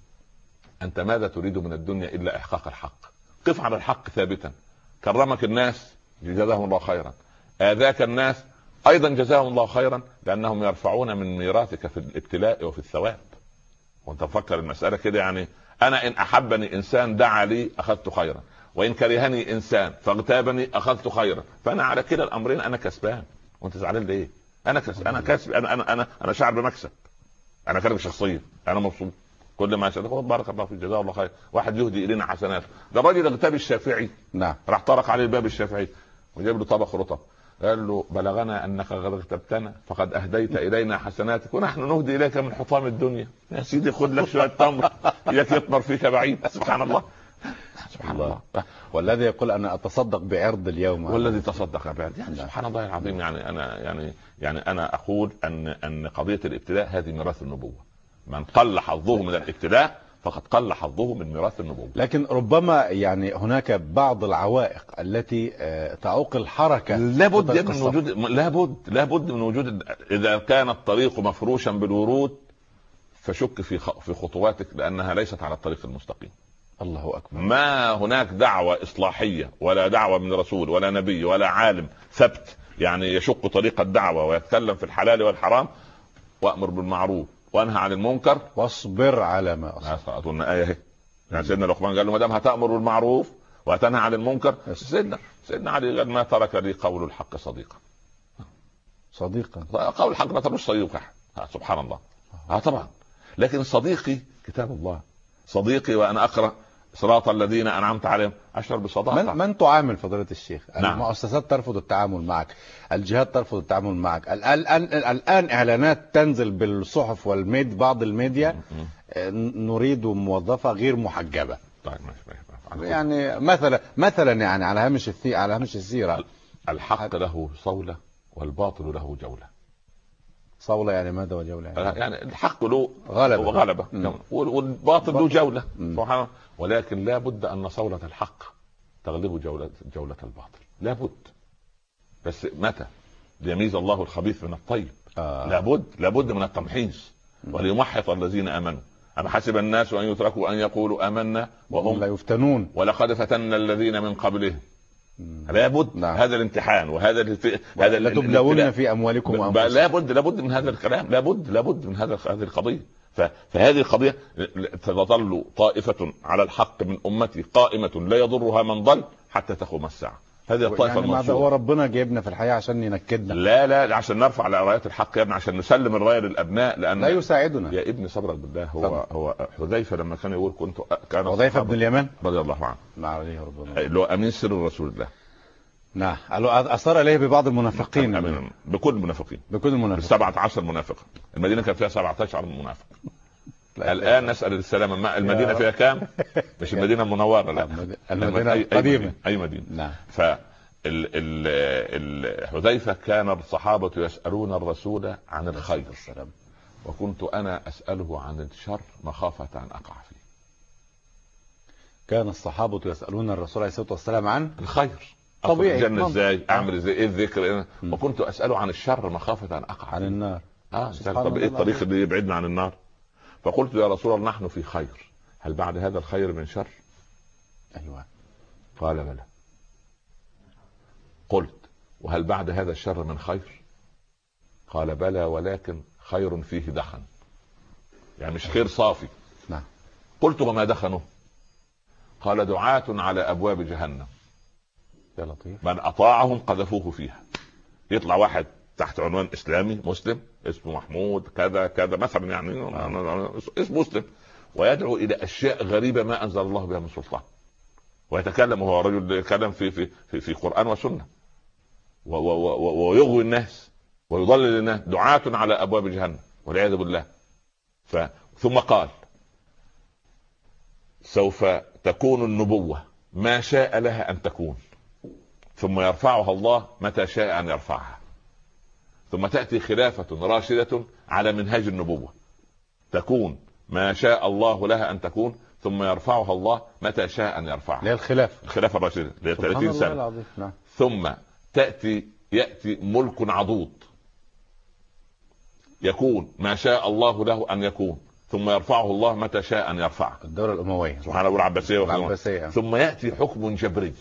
أنت ماذا تريد من الدنيا إلا إحقاق الحق؟ قف على الحق ثابتا. كرمك الناس جزاهم الله خيرا، آذاك الناس أيضا جزاهم الله خيرا، لأنهم يرفعون من ميراثك في الابتلاء وفي الثواب. وانت فكر المسألة كده، يعني أنا إن أحبني إنسان دعا لي أخذت خيرا، وإن كرهني إنسان فاغتابني أخذت خيرا، فأنا على كلا الأمرين أنا كسبان. وانت زعلان ليه؟ انا كسب. انا شعر بمكسب. انا كارب شخصيا، انا مبسوط. كل ما يقول بارك الله فيك جزاه الله خير، واحد يهدي الينا حسنات. ده الراجل اغتاب الشافعي. نعم. راح طرق عليه الباب الشافعي وجاب له طبق رطب، قال له بلغنا انك قد اغتبتنا فقد اهديت الينا حسناتك ونحن نهدي اليك من حطام الدنيا. يا سيدي خذ لك شويه تمر اياك يطمر فيك بعيد. سبحان الله. سبحان الله. والذي يقول انا اتصدق بعرض اليوم، والذي تصدق بعرض، يعني سبحان الله العظيم. يعني انا اقول ان قضيه الابتلاء هذه ميراث النبوه. من قل حظه من الابتلاء فقد قل حظه من ميراث النبوه. لكن ربما يعني هناك بعض العوائق التي تعوق الحركه. لابد من وجود، لابد من وجود. اذا كان الطريق مفروشا بالورود فشك في خطواتك، لانها ليست على الطريق المستقيم. الله أكبر. ما هناك دعوة إصلاحية ولا دعوة من رسول ولا نبي ولا عالم ثبت يعني يشق طريق الدعوة ويتكلم في الحلال والحرام. وأمر بالمعروف وانهى عن المنكر واصبر على ما أصبر. أظن آية هي. يعني سيدنا لقمان قال له ما دام هتأمر بالمعروف وتنهى عن المنكر. سيدنا علي قال ما ترك لي قول الحق صديقا. قول الحق ما تروش صديق أحد. سبحان الله. طبعا. لكن صديقي كتاب الله. صديقي وانا اقرا صراط الذين انعمت عليهم اشعر بصداقه. من تعامل فضيلة الشيخ؟ نعم. المؤسسات ترفض التعامل معك، الجهات ترفض التعامل معك، الان اعلانات تنزل بالصحف والميد بعض الميديا نريد موظفة غير محجبة. طيب ماشي. يعني مثلا يعني على هامش السيرة. الحق له صولة والباطل له جولة. صولة يعني ماذا وجولة؟ يعني الحق له غلبة والباطل له جولة سبحان الله. ولكن لا بد أن صولة الحق تغلب جولة الباطل، لا بد. بس متى؟ ليميز الله الخبيث من الطيب. لابد من التمحيص وليمحص الذين آمنوا. أم حسب الناس أن يتركوا أن يقولوا آمنا وهم لا يفتنون ولقد فتنا الذين من قبلهم. لابد. نعم. هذا الامتحان وهذا لا تبلون في اموالكم وانفسكم. لابد من هذا الكلام. لابد من هذه القضيه. فهذه القضيه تظل طائفه على الحق من امتي قائمه لا يضرها من ضل حتى تقوم الساعه. هذه الطائفه يعني المنصوره. هو ربنا جايبنا في الحياه عشان ينكدنا؟ لا عشان نرفع على رايات الحق يا ابني، عشان نسلم الرايه للابناء. لان لا يساعدنا يا ابني صبرك بالله. هو حذيفه لما كان يقول كان حذيفه بن اليمان رضي الله عنه مع عليه ربنا اللي هو امين سر رسول الله. نعم. أصار إليه ببعض المنافقين. بكل المنافقين. 17 منافق. المدينة كان فيها 17 منافق. الآن نسأل السلام. المدينة فيها كام؟ مش المدينة المنورة، لا المدينة القديمة. أي مدينة. نعم. حذيفة كان الصحابة يسألون الرسول عن الخير وكنت أنا أسأله عن الشر مخافة أن أقع فيه. كان الصحابة يسألون الرسول عليه الصلاة والسلام عن الخير. طبيعي. الجنة ازاي؟ اعمل ازاي؟ ايه الذكر؟ وكنت اساله عن الشر مخافه ان اقع عن النار. طب ايه الطريق اللي يبعدنا عن النار؟ فقلت يا رسول الله نحن في خير، هل بعد هذا الخير من شر؟ ايوه. قال بلى. قلت وهل بعد هذا الشر من خير؟ قال بلى ولكن خير فيه دخن، يعني مش خير صافي. نعم. قلت وما دخنه؟ قال دعاة على ابواب جهنم يا لطيف من اطاعهم قذفوه فيها. يطلع واحد تحت عنوان اسلامي مسلم اسمه محمود كذا كذا مثلا، يعني اسمه مسلم، ويدعو الى اشياء غريبه ما انزل الله بها من سلطان، ويتكلم وهو رجل يتكلم في قرآن وسنه، ويغوي الناس ويضلل الناس. دعاة على ابواب جهنم والعياذ بالله. ثم قال سوف تكون النبوة ما شاء لها ان تكون، ثم يرفعها الله متى شاء ان يرفعها، ثم تأتي خلافة راشدة على منهاج النبوة تكون ما شاء الله لها ان تكون، ثم يرفعها الله متى شاء ان يرفعها. ليه الخلافة الراشدة ل 30 سنة. نعم. ثم يأتي ملك عضوض يكون ما شاء الله له ان يكون، ثم يرفعه الله متى شاء ان يرفعه. الدولة الأموية سبحان الله العباسية. ثم يأتي حكم جبري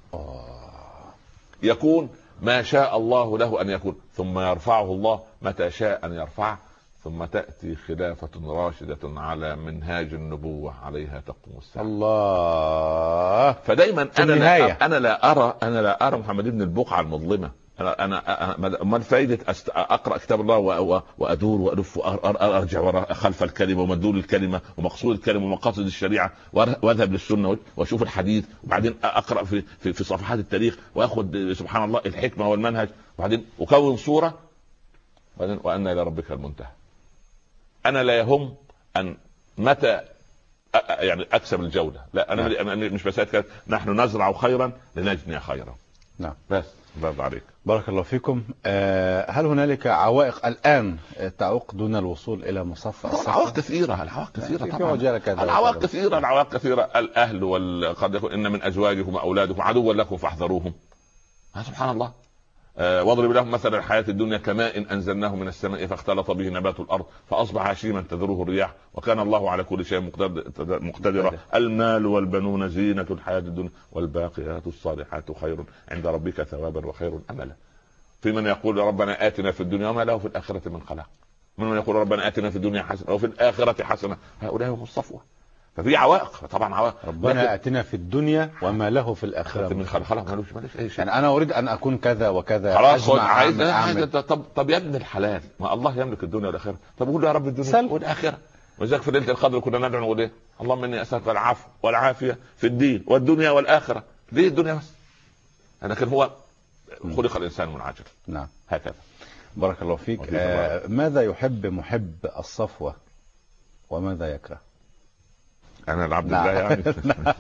يكون ما شاء الله له ان يكون، ثم يرفعه الله متى شاء ان يرفعه، ثم تأتي خلافة راشدة على منهاج النبوة عليها تقوم الساعة. الله. فدايما انا لا ارى محمد بن البقعة المظلمة. انا ما فايدة اقرا كتاب الله وادور والف وارجع وراء خلف الكلمه ومدلول الكلمه ومقصود الكلمه ومقاصد الشريعه، واذهب للسنه واشوف الحديث، وبعدين اقرا في صفحات التاريخ واخذ سبحان الله الحكمه والمنهج، وبعدين اكون صوره، وان الى ربك المنتهى. انا لا يهم ان متى يعني اكسب الجوله، لا انا مش بسأل. نحن نزرع خيرا لنجني خيرا. نعم. بس برضه عليك. بارك الله فيكم. هل هنالك عوائق الآن تعوق دون الوصول إلى مصف الصحة؟ العوائق كثيرة طبعا. العوائق كثيرة. الأهل قد يكون إن من أزواجكم وأولادكم عدوا لكم فاحذروهم. سبحان الله. واضرب لهم مثل الحياة الدنيا كماء أنزلناه من السماء فاختلط به نبات الأرض فأصبح هشيما تذروه الرياح وكان الله على كل شيء مقتدرا. المال والبنون زينة الحياة الدنيا والباقيات الصالحات خير عند ربك ثوابا وخير أملا. في من يقول ربنا آتنا في الدنيا وما له في الآخرة من خلاق، من يقول ربنا آتنا في الدنيا حسنة وفي الآخرة حسنة. هؤلاء هم الصفوة. ففي عوائق طبعا، عوائق. ربنا آتنا في الدنيا وما له في الآخرة من خلاق. مالوش اي شيء. يعني انا اريد ان اكون كذا وكذا. خلاص عايز. طب يا ابن الحلال، ما الله يملك الدنيا والاخره. طب قول يا رب الدنيا والاخره. وذلك في ليله القدر كنا ندعو نقول ايه؟ اللهم اني اسالك العفو والعافيه في الدين والدنيا والاخره. ليه الدنيا بس؟ لكن هو خلق الانسان منعجل. نعم هكذا. بارك الله فيك. ماذا يحب محب الصفوة وماذا يكره؟ انا العبد نعم. الله يعني.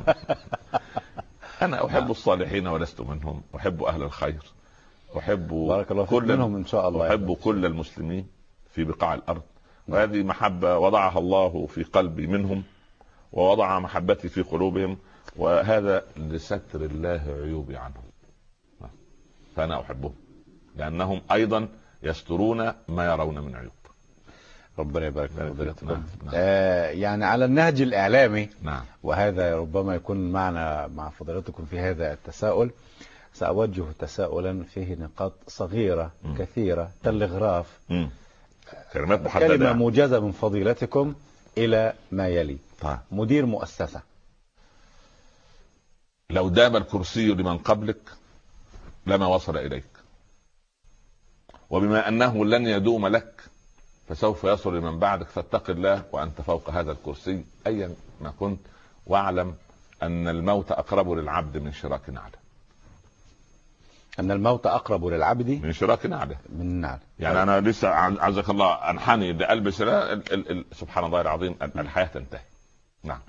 انا احب نعم. الصالحين ولست منهم، احب اهل الخير، احب بارك الله فيك منهم ان شاء الله. احب كل المسلمين في بقاع الارض. نعم. وهذه محبة وضعها الله في قلبي منهم، ووضع محبتي في قلوبهم، وهذا لستر الله عيوبي عنهم. فأنا أحبهم لأنهم أيضا يسترون ما يرون من عيوب. ربنا يبارك فيك. نعم. يعني على النهج الإعلامي. نعم. وهذا ربما يكون معنا مع فضيلتكم في هذا التساؤل. سأوجه تساؤلا فيه نقاط صغيرة كثيرة تلغراف. كلمات محددة. كلمة موجزة من فضيلتكم إلى ما يلي. مدير مؤسسة. لو دام الكرسي لمن قبلك لما وصل إليك، وبما أنه لن يدوم لك فسوف يصل لمن بعدك، فاتق الله وأنت فوق هذا الكرسي أيا ما كنت، واعلم أن الموت أقرب للعبد من شراك نعله. أن الموت أقرب للعبد من شراك نعله. من نعله. يعني أنا لسه عزك الله أنحني لألبس سبحان الله العظيم الحياة تنتهي. نعم.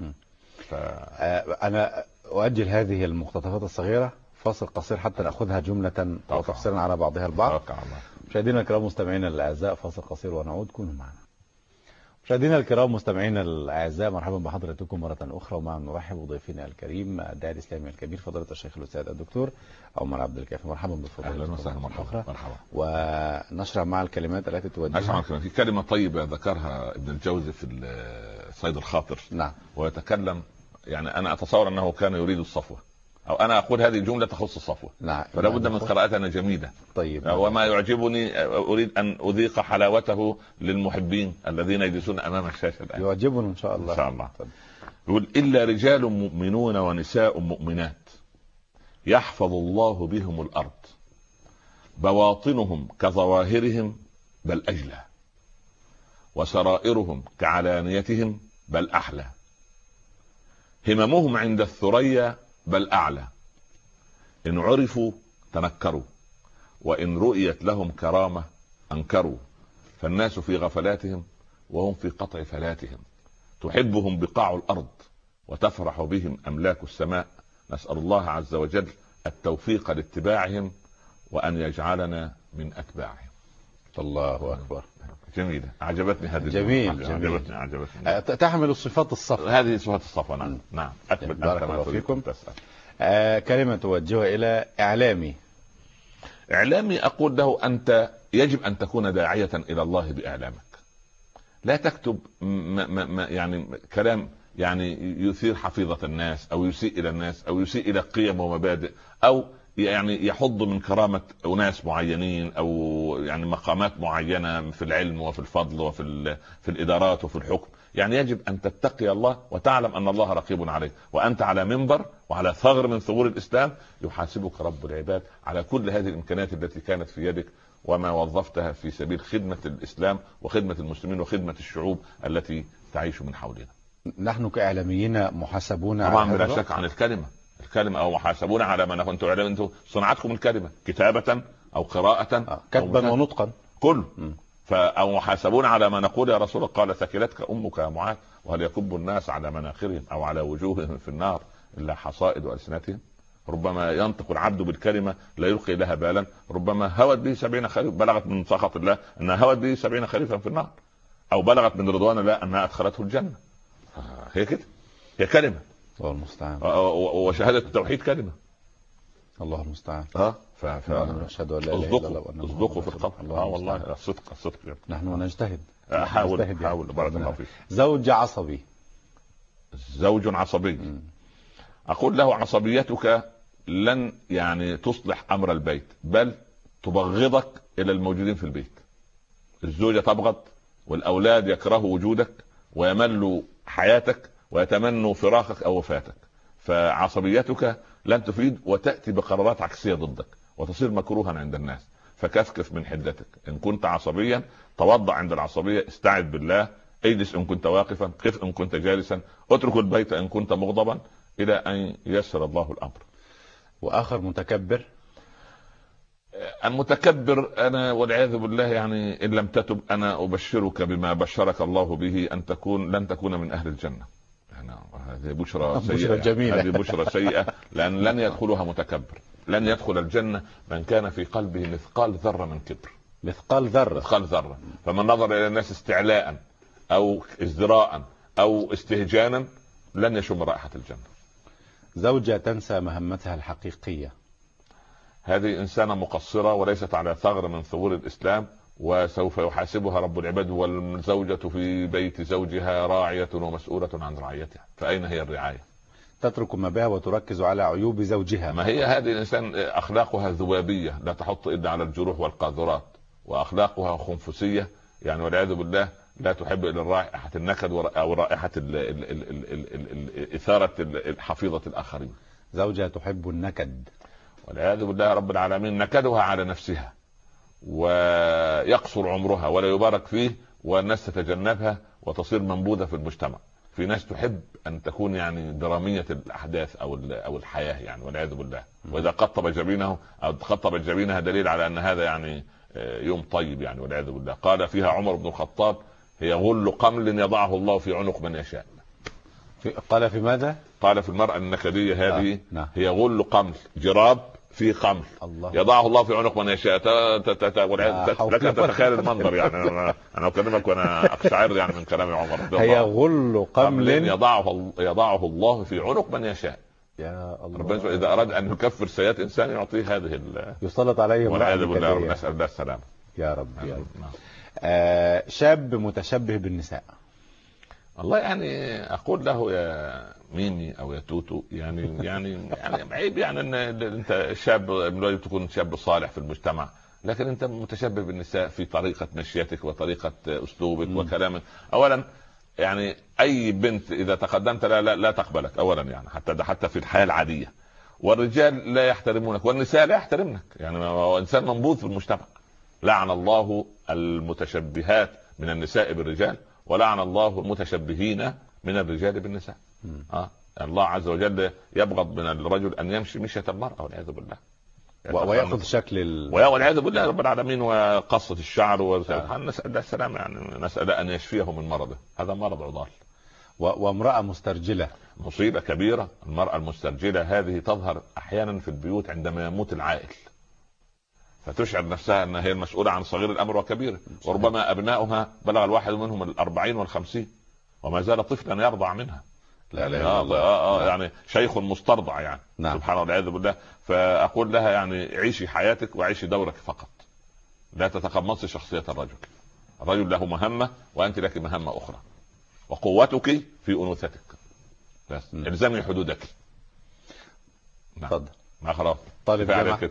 أنا أؤجل هذه المقتطفات الصغيرة فاصل قصير حتى نأخذها جملة وتفصيلا على بعضها البعض. مشاهدينا الكرام مستمعينا الأعزاء، فاصل قصير ونعود، كونوا معنا. مشاهدينا الكرام مستمعينا الأعزاء، مرحبا بحضراتكم مرة أخرى، ومعنا نرحب بضيفنا الكريم الداعي الإسلامي الكبير فضيلة الشيخ الأستاذ الدكتور عمر عبد الكافي. مرحبا بفضيلتكم. أهلا وسهلا. مرحبا. ونشرع مع الكلمات التي توجهها. في كلمة طيبة ذكرها ابن الجوزي في صيد الخاطر. نعم. ويتكلم، يعني أنا أتصور أنه كان يريد الصفوة، أو أنا أقول هذه الجملة تخص الصفوة. نعم. فلا بد من قراءتها جميلة. طيب. وما يعجبني أريد أن أذيق حلاوته للمحبين الذين يجلسون أمام الشاشة الآن. يعجبنا إن شاء الله. إن شاء الله. يقول إلا رجال مؤمنون ونساء مؤمنات يحفظ الله بهم الأرض، بواطنهم كظواهرهم بل أجلى، وسرائرهم كعلانيتهم بل أحلى، هممهم عند الثريا بل أعلى، إن عرفوا تنكروا، وإن رؤيت لهم كرامة أنكروا، فالناس في غفلاتهم وهم في قطع فلاتهم، تحبهم بقاع الأرض وتفرح بهم أملاك السماء، نسأل الله عز وجل التوفيق لاتباعهم وأن يجعلنا من أتباعهم. الله أكبر. جميلة، عجبتني هذه. جميل. عجبتني. تحمل الصفات الصفا. هذه صفات الصفا. نعم. نعم. بارك الله فيكم. كلمة توجهها إلى إعلامي. إعلامي أقول له أنت يجب أن تكون داعية إلى الله بإعلامك. لا تكتب يعني كلام يعني يثير حفيظة الناس أو يسيء إلى الناس أو يسيء إلى قيم ومبادئ أو يعني يحض من كرامة أناس معينين أو يعني مقامات معينة في العلم وفي الفضل وفي الإدارات وفي الحكم. يعني يجب أن تتقي الله وتعلم أن الله رقيب عليك، وأنت على منبر وعلى ثغر من ثغور الإسلام يحاسبك رب العباد على كل هذه الإمكانيات التي كانت في يدك وما وظفتها في سبيل خدمة الإسلام وخدمة المسلمين وخدمة الشعوب التي تعيش من حولنا. نحن كإعلاميين محاسبون طبعا بلا شك عن الكلمة أو محاسبون على ما كنتم إعلام. أنتم صنعتكم الكلمة كتابة أو قراءة كتبا ونطقا كل أو محاسبون على ما نقول. يا رسول الله قال ثكلتك أمك يا معاذ، وهل يكب الناس على مناخرهم أو على وجوههم في النار إلا حصائد ألسنتهم. ربما ينطق العبد بالكلمة لا يلقي لها بالا، ربما هوت به 70 خريف، بلغت من سخط الله أنها هوت به 70 خريفا في النار، أو بلغت من رضوان الله أنها أدخلته الجنة. هي كده، هي كلمة. الله المستعان. وشهادة التوحيد كلمة. الله المستعان. نشهد أن لا إله إلا الله اصدقوا في القول. والله الصدق نحن نجتهد. حاول بارك الله فيك. زوج عصبي. زوج عصبي. أقول له عصبيتك لن يعني تصلح أمر البيت، بل تبغضك إلى الموجودين في البيت. الزوجة تبغض والأولاد يكرهوا وجودك ويملوا حياتك ويتمنوا فراقك أو وفاتك. فعصبيتك لن تفيد وتأتي بقرارات عكسية ضدك وتصير مكروها عند الناس. فكفكف من حدتك. إن كنت عصبيا توضع عند العصبية، استعذ بالله، اجلس ان كنت واقفا، قف ان كنت جالسا، اترك البيت ان كنت مغضبا، الى ان ييسر الله الامر. واخر متكبر؟ المتكبر انا والعياذ بالله يعني ان لم تتب انا ابشرك بما بشرك الله به ان لن تكون من اهل الجنه. يعني هذه بشرى سيئه، جميلة. هذه بشرى سيئه، لان لن يدخلها متكبر. لن يدخل الجنه من كان في قلبه مثقال ذره من كبر. مثقال ذره. مثقال ذره. فمن نظر الى الناس استعلاء او ازدراء او استهجانا لن يشم رائحه الجنه. زوجة تنسى مهمتها الحقيقية؟ هذه إنسانة مقصرة وليست على ثغر من ثغور الإسلام، وسوف يحاسبها رب العباد. والزوجة في بيت زوجها راعية ومسؤولة عن رعيتها، فأين هي الرعاية؟ تترك ما بها وتركز على عيوب زوجها. ما هي هذه الإنسان أخلاقها ذبابية لا تحط إلا على الجروح والقاذورات، وأخلاقها خنفسية يعني والعياذ بالله، لا تحب إلا رائحة النكد أو رائحة إثارة حفيظة الآخرين. زوجة تحب النكد والعياذ بالله رب العالمين، نكدها على نفسها ويقصر عمرها ولا يبارك فيه، والناس تتجنبها وتصير منبوذة في المجتمع. في ناس تحب ان تكون يعني درامية الاحداث او الحياة يعني والعياذ بالله. واذا قطب جبينه او قطبت جبينها دليل على ان هذا يعني يوم طيب يعني والعياذ بالله. قال فيها عمر بن الخطاب: هي غل قمل يضعه الله في عنق من يشاء. قال في ماذا؟ قال في المرأة النكدية هذه نعم. هي غل قمل، جراب في قمل يضعه الله في عنق من يشاء. لك تتخيل المنظر يعني. انا اكلمك وانا اقشعر يعني من كلام عمر. هي غل قمل يضعه الله في عنق من يشاء. يا الله. ربنا اذا اراد ان يكفر سيئات انسان يعطيه هذه يسلط عليه والعياذ بالله، ونسال الله السلامه. يا رب يا رب. شاب متشبه بالنساء. والله يعني اقول له يا ميمي او يا توتو يعني عيب يعني ان انت شاب لازم تكون شاب صالح في المجتمع، لكن انت متشبه بالنساء في طريقه مشيتك وطريقه اسلوبك وكلامك. اولا يعني اي بنت اذا تقدمت لا تقبلك اولا يعني، حتى في الحياه العاديه. والرجال لا يحترمونك والنساء لا يحترمنك، يعني هو انسان منبوذ في المجتمع. لعن الله المتشبهات من النساء بالرجال، ولعن الله المتشبهين من الرجال بالنساء. الله عز وجل يبغض من الرجل ان يمشي مشية المرأة والعياذ بالله، ويأخذ شكل والعياذ بالله رب العالمين، وقصة الشعر نسأل الله السلامة يعني، نسأل ان يشفيه من مرضه. هذا مرض عضال. وامرأة مسترجلة مصيبة كبيرة. المرأة المسترجلة هذه تظهر احيانا في البيوت عندما يموت العائل، فتشعر نفسها أنها هي المسؤولة عن صغير الأمر وكبيره، وربما أبناؤها بلغ الواحد منهم 40 و50 وما زال طفلا يرضع منها. يعني شيخ مسترضع يعني. نعم. سبحان الله والعياذ بالله. فأقول لها يعني عيشي حياتك وعيشي دورك فقط، لا تتقمصي شخصية الرجل. الرجل له مهمة وأنت لك مهمة أخرى، وقوتك في أنوثتك، بس الزمي حدودك. تفضل. ما خلاص طالب جامعة.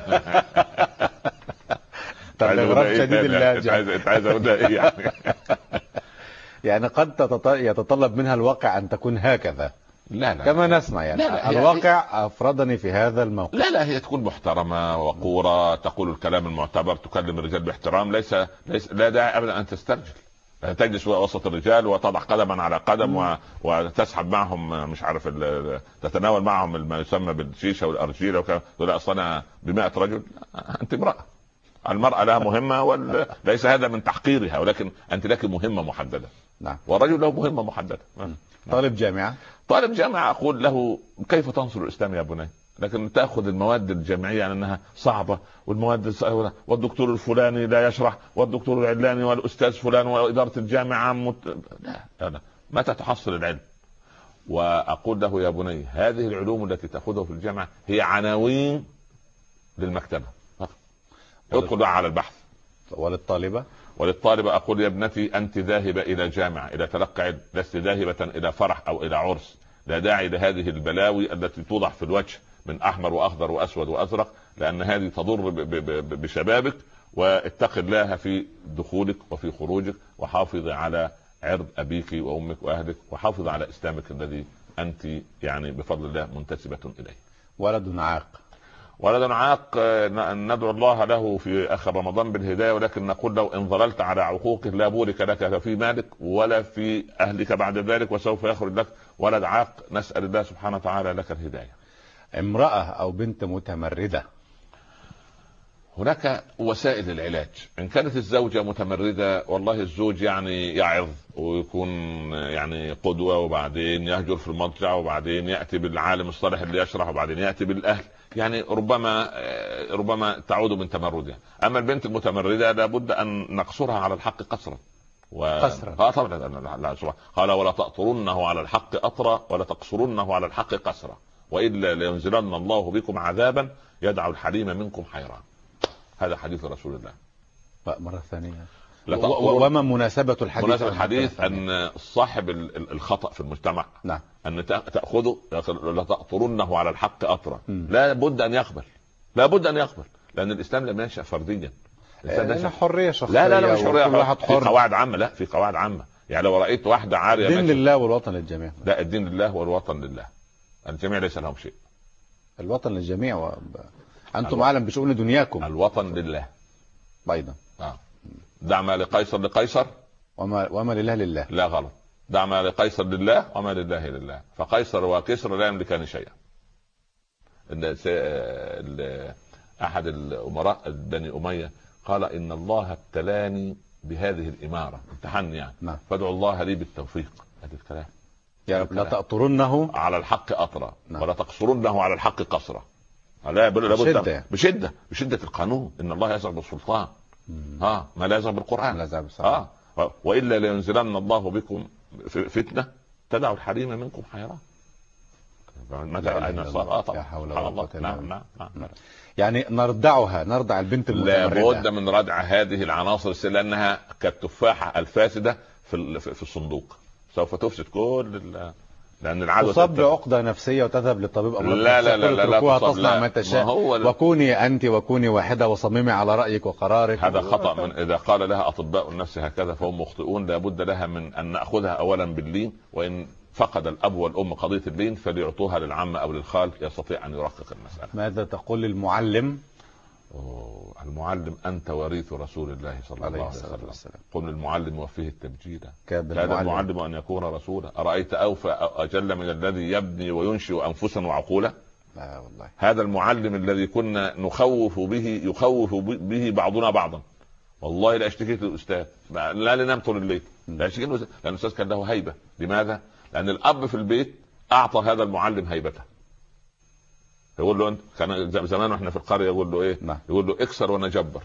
طيب شديد اللاجئ. انت عايز اقول ايه يعني؟ يعني قد يتطلب منها الواقع ان تكون هكذا. لا كما نسمع يعني. لا الواقع افرضني في هذا الموقف. لا هي تكون محترمة وقورة، تقول الكلام المعتبر، تكلم الرجال باحترام. ليس لا داعي ابدا ان تسترجل، تجلس وسط الرجال وتضع قدما على قدم وتسحب معهم مش عارف تتناول معهم ما يسمى بالشيشه والارجيله وكذا. لا اصلا ب100 رجل. انت امراه، المراه لها مهمه وليس هذا من تحقيرها، ولكن انت لك مهمه محدده. نعم. والرجل له مهمه محدده. طالب جامعه. طالب جامعه اقول له كيف تنصر الاسلام يا بني؟ لكن تاخذ المواد الجامعيه على انها صعبه، والمواد والدكتور الفلاني لا يشرح، والدكتور العلاني والاستاذ فلان واداره الجامعه لا. متى تحصل العلم؟ واقول له يا بني هذه العلوم التي تاخذها في الجامعه هي عناوين للمكتبه، ادخل على البحث. وللطالبه اقول يا ابنتي انت ذاهبه الى جامعه الى تلقي علم، لست ذاهبه الى فرح او الى عرس. لا داعي لهذه البلاوي التي توضع في الوجه من احمر واخضر واسود وازرق، لان هذه تضر بشبابك. واتق الله في دخولك وفي خروجك، وحافظ على عرض ابيك وامك واهلك، وحافظ على اسلامك الذي انت يعني بفضل الله منتسبة اليه. ولد عاق. ولد عاق ندعو الله له في اخر رمضان بالهدايه، ولكن نقول له ان ظللت على عقوقه لا بورك لك في مالك ولا في اهلك بعد ذلك، وسوف يخرج لك ولد عاق. نسال الله سبحانه وتعالى لك الهدايه. امرأة او بنت متمردة، هناك وسائل العلاج. ان كانت الزوجه متمرده، والله الزوج يعني يعظ ويكون يعني قدوه، وبعدين يهجر في المضجع، وبعدين ياتي بالعالم الصالح اللي يشرح، وبعدين ياتي بالاهل، يعني ربما تعود من تمردها. اما البنت المتمرده لابد ان نقصرها على الحق قصرا قصرا. طبعا. لا قال ولا تأطرنه على الحق أطرا ولا تقصرنه على الحق قصرا والا لينزلن الله بكم عذابا يدعو الحليم منكم حيران. هذا حديث رسول الله. مرة ثانية. وما مناسبة الحديث؟ مناسبة الحديث أن صاحب الخطأ في المجتمع نعم. أن تأخذه لا تأطرنه على الحق أطرا. لا بد أن يقبل، لا بد أن يقبل، لأن الإسلام لم ينشأ فرديا. حرية شخصية. لا مش حرية، في قواعد عامة. لا في قواعد عامة. يعني لو رأيت واحدة عارية، الدين لله والوطن للجميع. لا الدين لله والوطن لله، الجميع ليس لهم شيء. الوطن للجميع أنتم أعلم بشؤون دنياكم. الوطن لله أيضا. دع ما لقيصر لقيصر وما لله لله. لا غلط. دع ما لقيصر لله وما لله لله. فقيصر وكسر لا يملكان شيئا. أحد الأمراء بني أمية قال إن الله ابتلاني بهذه الإمارة، امتحني يعني. نعم. فادعوا الله لي بالتوفيق. هذا الكلام يا رب لا تأطرنه على الحق أطرا. نعم. ولا تقصرنه على الحق قصرا. لا بشدة القانون. إن الله يزغ بالسلطان ما لا يزغ بالقرآن. وإلا لينزلن الله بكم فتنة تدعو الحليم منكم حيران. لا حول ولا قوة إلا بالله. يعني نردع البنت المتمردة. لا بد من ردع هذه العناصر لأنها كالتفاحة الفاسدة في الصندوق، سوف تفسد كل لأن العدوى تصاب بعقدة نفسية وتذهب للطبيب أمراض. لا تصنع ما تشاء. وكوني أنت وكوني واحدة وصممي على رأيك وقرارك. هذا خطأ. من إذا قال لها أطباء النفس هكذا فهم مخطئون. لابد لها من أن نأخذها أولا باللين، وإن فقد الأب والأم قضية اللين فليعطوها للعم أو للخال يستطيع أن يرقق المسألة. ماذا تقول للمعلم؟ المعلم أنت وريث رسول الله صلى الله عليه وسلم. قل للمعلم وفيه التبجيل كاد المعلم أن يكون رسولا. أرأيت أوفى أجل من الذي يبني وينشئ أنفسا وعقولا. لا والله. هذا المعلم الذي كنا يخوف به بعضنا بعضا. والله لا اشتكيت للأستاذ، لا لنام طول الليل، لا اشتكيت لأن الأستاذ كان له هيبة. لماذا؟ لأن الأب في البيت أعطى هذا المعلم هيبته. يقول له انت كان زمان واحنا في القريه يقول له ايه؟ يقول له اكسر وانا جبر.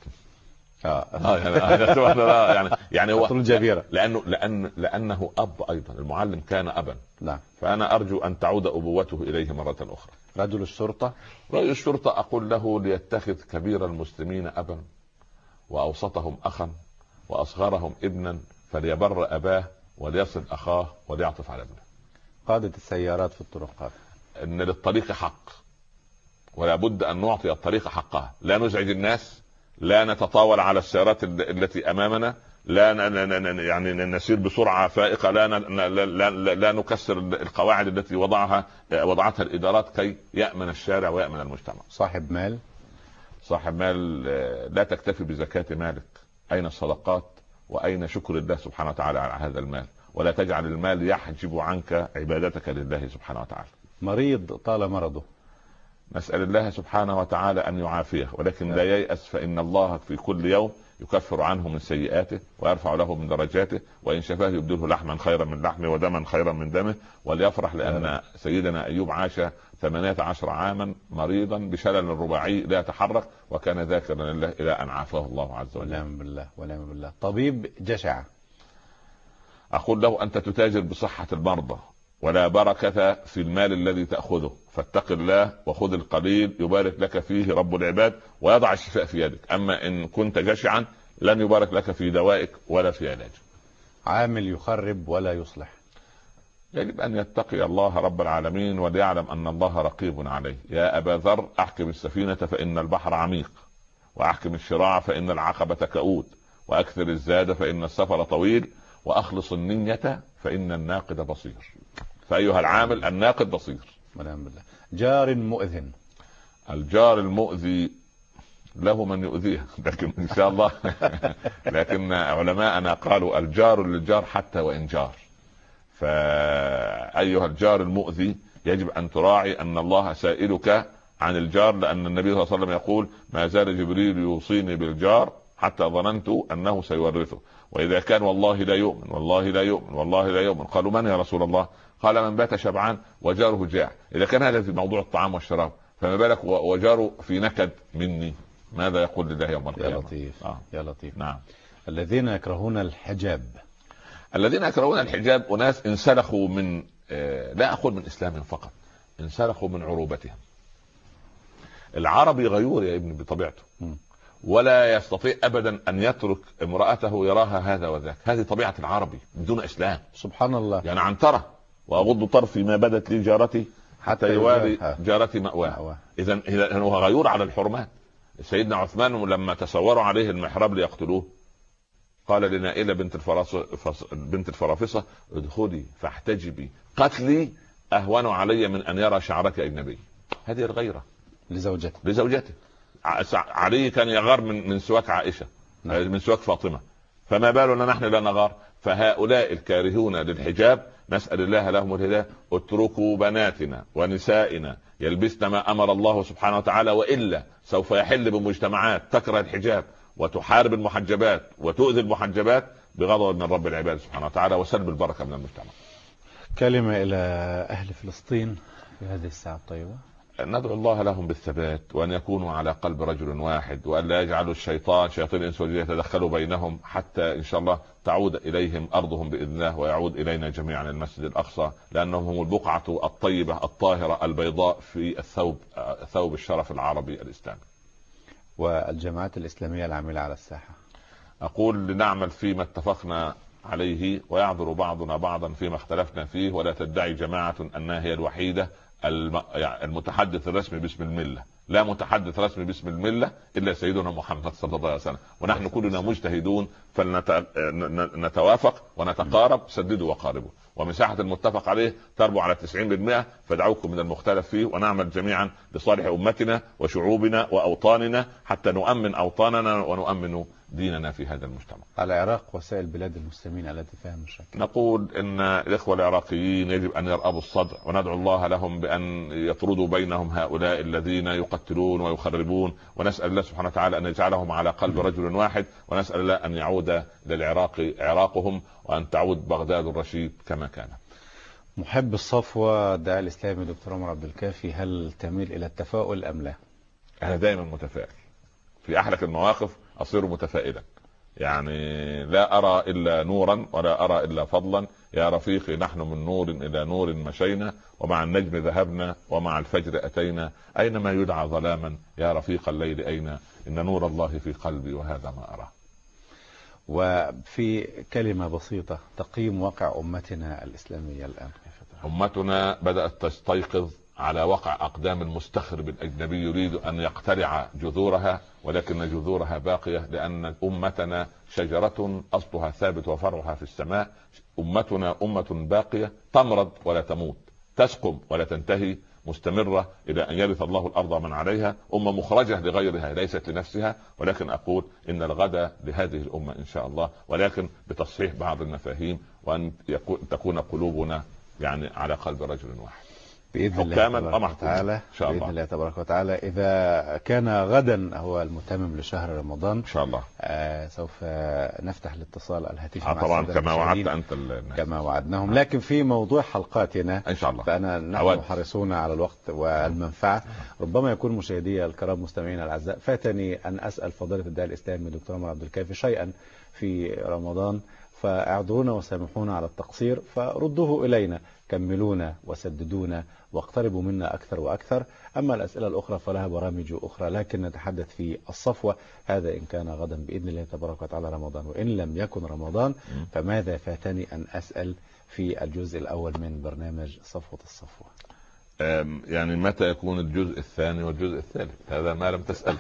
يعني هو الجبيرة. لانه اب ايضا. المعلم كان ابا. نعم. فانا ارجو ان تعود ابوته اليه مره اخرى. رجل الشرطه اقول له ليتخذ كبير المسلمين ابا، واوسطهم اخا، واصغرهم ابنا، فليبر اباه وليصل اخاه وليعطف على ابنه. قادة السيارات في الطرقات ان للطريق حق، ولا بد ان نعطي الطريق حقها. لا نزعج الناس، لا نتطاول على السيارات التي امامنا، لا يعني نسير بسرعه فائقه، لا نكسر القواعد التي وضعتها الادارات كي يامن الشارع ويامن المجتمع. صاحب مال لا تكتفي بزكاة مالك. اين الصدقات واين شكر الله سبحانه وتعالى على هذا المال؟ ولا تجعل المال يحجب عنك عبادتك لله سبحانه وتعالى. مريض طال مرضه، نسأل الله سبحانه وتعالى أن يعافيه، ولكن لا ييأس، فإن الله في كل يوم يكفر عنه من سيئاته ويرفع له من درجاته، وإن شفاه يبدله لحما خيرا من لحمه ودما خيرا من دمه. وليفرح لأن سيدنا أيوب عاش 18 عاما مريضا بشلل رباعي لا يتحرك، وكان ذاكرا لله إلى أن عافاه الله عز وجل. ونعم بالله. طبيب جشع أقول له أنت تتاجر بصحة المرضى ولا بركة في المال الذي تأخذه، فاتق الله وخذ القليل يبارك لك فيه رب العباد ويضع الشفاء في يدك. أما إن كنت جشعا لن يبارك لك في دوائك ولا في علاجك. عامل يخرب ولا يصلح. يجب أن يتقي الله رب العالمين وليعلم أن الله رقيب عليه. يا أبا ذر أحكم السفينة فإن البحر عميق، وأحكم الشراع فإن العقبة كؤود، وأكثر الزاد فإن السفر طويل، وأخلص النية فإن الناقد بصير. فأيها العامل الناقد بصير. ونعم بالله. جار مؤذن. الجار المؤذي له من يؤذيه، لكن ان شاء الله لكن علماءنا قالوا الجار للجار حتى وان جار. فايها الجار المؤذي يجب ان تراعي ان الله سائلك عن الجار، لان النبي صلى الله عليه وسلم يقول: ما زال جبريل يوصيني بالجار حتى ظننت انه سيورثه، واذا كان والله لا يؤمن والله لا يؤمن والله لا يؤمن. قالوا: من يا رسول الله؟ قال: من بات شبعان وجاره جاع. اذا كان هذا في موضوع الطعام والشراب، فما بالك وجاره في نكد مني؟ ماذا يقول لله يوم القيامة؟ يا لطيف يا لطيف. نعم. الذين يكرهون الحجاب. الذين يكرهون الحجاب أناس انسلخوا من لا أقول من إسلامهم فقط، انسلخوا من عروبتهم. العربي غيور يا ابني بطبيعته، ولا يستطيع أبدا أن يترك امرأته يراها هذا وذاك. هذه طبيعة العربي بدون إسلام. سبحان الله. يعني عنترة وأغض طرفي ما بدت لي جارتي حتى يواري جارتي مأواه. إذا هو غيور على الحرمات. سيدنا عثمان لما تصوروا عليه المحراب ليقتلوه قال لنائلة بنت الفرافصة: ادخلي فاحتجبي، قتلي أهون علي من أن يرى شعرك أجنبي. هذه الغيرة لزوجته. علي كان يغار من سواك عائشة، من سواك فاطمة، فما بالنا نحن لا نغار؟ فهؤلاء الكارهون للحجاب نسأل الله لهم الهداية. اتركوا بناتنا ونسائنا يلبسن ما أمر الله سبحانه وتعالى، وإلا سوف يحل بمجتمعات تكره الحجاب وتحارب المحجبات وتؤذي المحجبات بغضب من رب العباد سبحانه وتعالى وسلب البركة من المجتمع. كلمة إلى أهل فلسطين في هذه الساعة الطيبة. ندعو الله لهم بالثبات، وأن يكونوا على قلب رجل واحد، وأن لا يجعلوا شياطين الإنس والجن يتدخلوا بينهم، حتى إن شاء الله تعود إليهم أرضهم بإذن الله، ويعود إلينا جميعا المسجد الأقصى، لأنهم هم البقعة الطيبة الطاهرة البيضاء في ثوب الشرف العربي الإسلامي. والجماعات الإسلامية العاملة على الساحة، أقول لنعمل فيما اتفقنا عليه، ويعذر بعضنا بعضا فيما اختلفنا فيه، ولا تدعي جماعة أنها هي الوحيدة المتحدث الرسمي باسم الملة. لا متحدث رسمي باسم الملة إلا سيدنا محمد صلى الله عليه وسلم، ونحن كلنا مجتهدون، فلنتوافق ونتقارب. سددوا وقاربوا، ومساحة المتفق عليه تربو على 90%، فدعوكم من المختلف فيه، ونعمل جميعا لصالح أمتنا وشعوبنا وأوطاننا، حتى نؤمن أوطاننا ونؤمن ديننا في هذا المجتمع. العراق وسائر بلاد المسلمين التي فيها مشاكل، نقول ان الاخوه العراقيين يجب ان يرأبوا الصدع، وندعو الله لهم بان يطردوا بينهم هؤلاء الذين يقتلون ويخربون، ونسأل الله سبحانه وتعالى ان يجعلهم على قلب رجل واحد، ونسأل الله ان يعود للعراق عراقهم، وان تعود بغداد الرشيد كما كان. محب الصفوة الداعي الإسلامي دكتور عمر عبد الكافي، هل تميل إلى التفاؤل أم لا؟ أنا دائما متفائل، في أحلك المواقف أصير متفائلا، يعني لا أرى إلا نورا ولا أرى إلا فضلا. يا رفيقي نحن من نور إلى نور مشينا، ومع النجم ذهبنا ومع الفجر أتينا، أينما يدعى ظلاما يا رفيق الليل أين، إن نور الله في قلبي وهذا ما أراه. وفي كلمة بسيطة تقييم واقع أمتنا الإسلامية الآن. أمتنا بدأت تستيقظ على وقع أقدام المستخرب الأجنبي يريد أن يقتلع جذورها، ولكن جذورها باقية، لأن أمتنا شجرة أصلها ثابت وفرعها في السماء. أمتنا أمة باقية تمرض ولا تموت، تسقم ولا تنتهي، مستمرة إلى أن يرث الله الأرض من عليها، أمة مخرجة لغيرها ليست لنفسها. ولكن أقول إن الغد لهذه الأمة إن شاء الله، ولكن بتصحيح بعض المفاهيم، وأن تكون قلوبنا يعني على قلب رجل واحد بإذن الله تبارك وتعالى. بإذن الله تبارك وتعالى. إذا كان غدا هو المتمم لشهر رمضان إن شاء الله سوف نفتح الاتصال الهاتفي طبعا كما وعدت أنت كما وعدناهم، لكن في موضوع حلقاتنا إن شاء الله فأنا نحن حريصون على الوقت والمنفعة. ربما يكون مشاهدي الكرام مستمعين الأعزاء فاتني أن أسأل فضيلة الداعي الإسلامي دكتور عمر عبد الكافي شيئا في رمضان، فاعذرونا وسامحونا على التقصير، فردوه إلينا، كملونا وسددونا واقتربوا منا أكثر وأكثر. أما الأسئلة الأخرى فلها برامج أخرى، لكن نتحدث في الصفوة، هذا إن كان غدا بإذن الله تبارك وتعالى رمضان، وإن لم يكن رمضان فماذا فاتني أن أسأل في الجزء الأول من برنامج صفوة الصفوة. يعني متى يكون الجزء الثاني والجزء الثالث؟ هذا ما لم تسأل.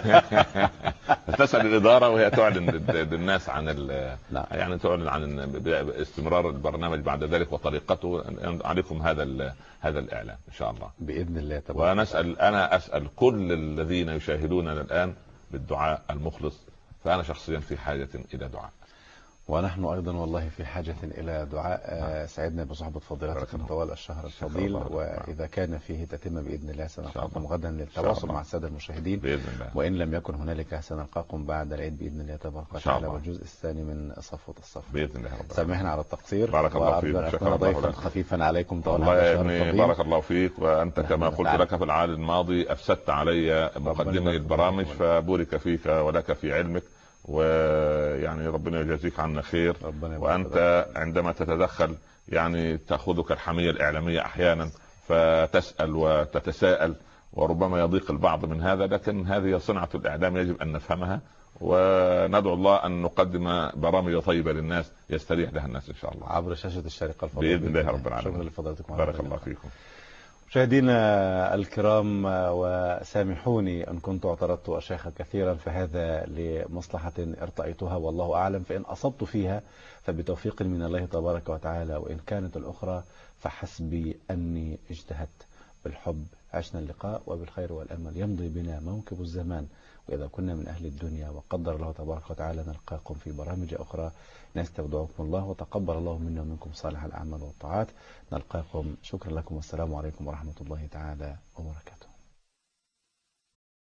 تسأل الإدارة وهي تعلن للناس عن يعني تعلن عن استمرار البرنامج بعد ذلك وطريقته. عليكم هذا الإعلان إن شاء الله بإذن الله. أنا أسأل كل الذين يشاهدوننا الآن بالدعاء المخلص، فأنا شخصيا في حاجة إلى دعاء، ونحن أيضا والله في حاجة إلى دعاء. سعدنا بصحبة فضيلتكم طوال الشهر الفضيل، وإذا كان فيه تتم بإذن الله سنلقاكم غدا للتواصل مع السادة المشاهدين بإذن الله. وإن لم يكن هنالك سنلقاكم بعد العيد بإذن الله تبارك وتعالى والجزء الثاني من صفوة الصف بإذن الله. سامحنا على التقصير، بارك الله فيك. شكرا ضيفا خفيفا عليكم طوال الله يا ابني، بارك الله فيك. وأنت كما قلت لك في العام الماضي أفسدت علي مقدمة البرامج، فبورك فيك ولك في علمك، ويعني ربنا يجازيك عنا خير. وأنت عندما تتدخل يعني تأخذك الحمية الإعلامية أحيانا فتسأل وتتساءل، وربما يضيق البعض من هذا، لكن هذه صنعة الإعلام يجب أن نفهمها، وندعو الله أن نقدم برامج طيبة للناس يستريح لها الناس إن شاء الله عبر شاشة الشارقة الفضائية بإذن الله رب العالمين. شكرا لفضلاتكم، بارك الله فيكم. مشاهدينا الكرام، وسامحوني أن كنت اعترضت أشياخا كثيرا، فهذا لمصلحة ارتأيتها والله أعلم، فإن أصبت فيها فبتوفيق من الله تبارك وتعالى، وإن كانت الأخرى فحسبي أني اجتهدت. بالحب عشنا اللقاء، وبالخير والأمل يمضي بنا موكب الزمان، وإذا كنا من أهل الدنيا وقدر الله تبارك وتعالى نلقاكم في برامج أخرى، نستودعكم الله وتقبل الله منا ومنكم صالح الأعمال والطاعات. نلقاكم، شكرا لكم، والسلام عليكم ورحمة الله تعالى وبركاته.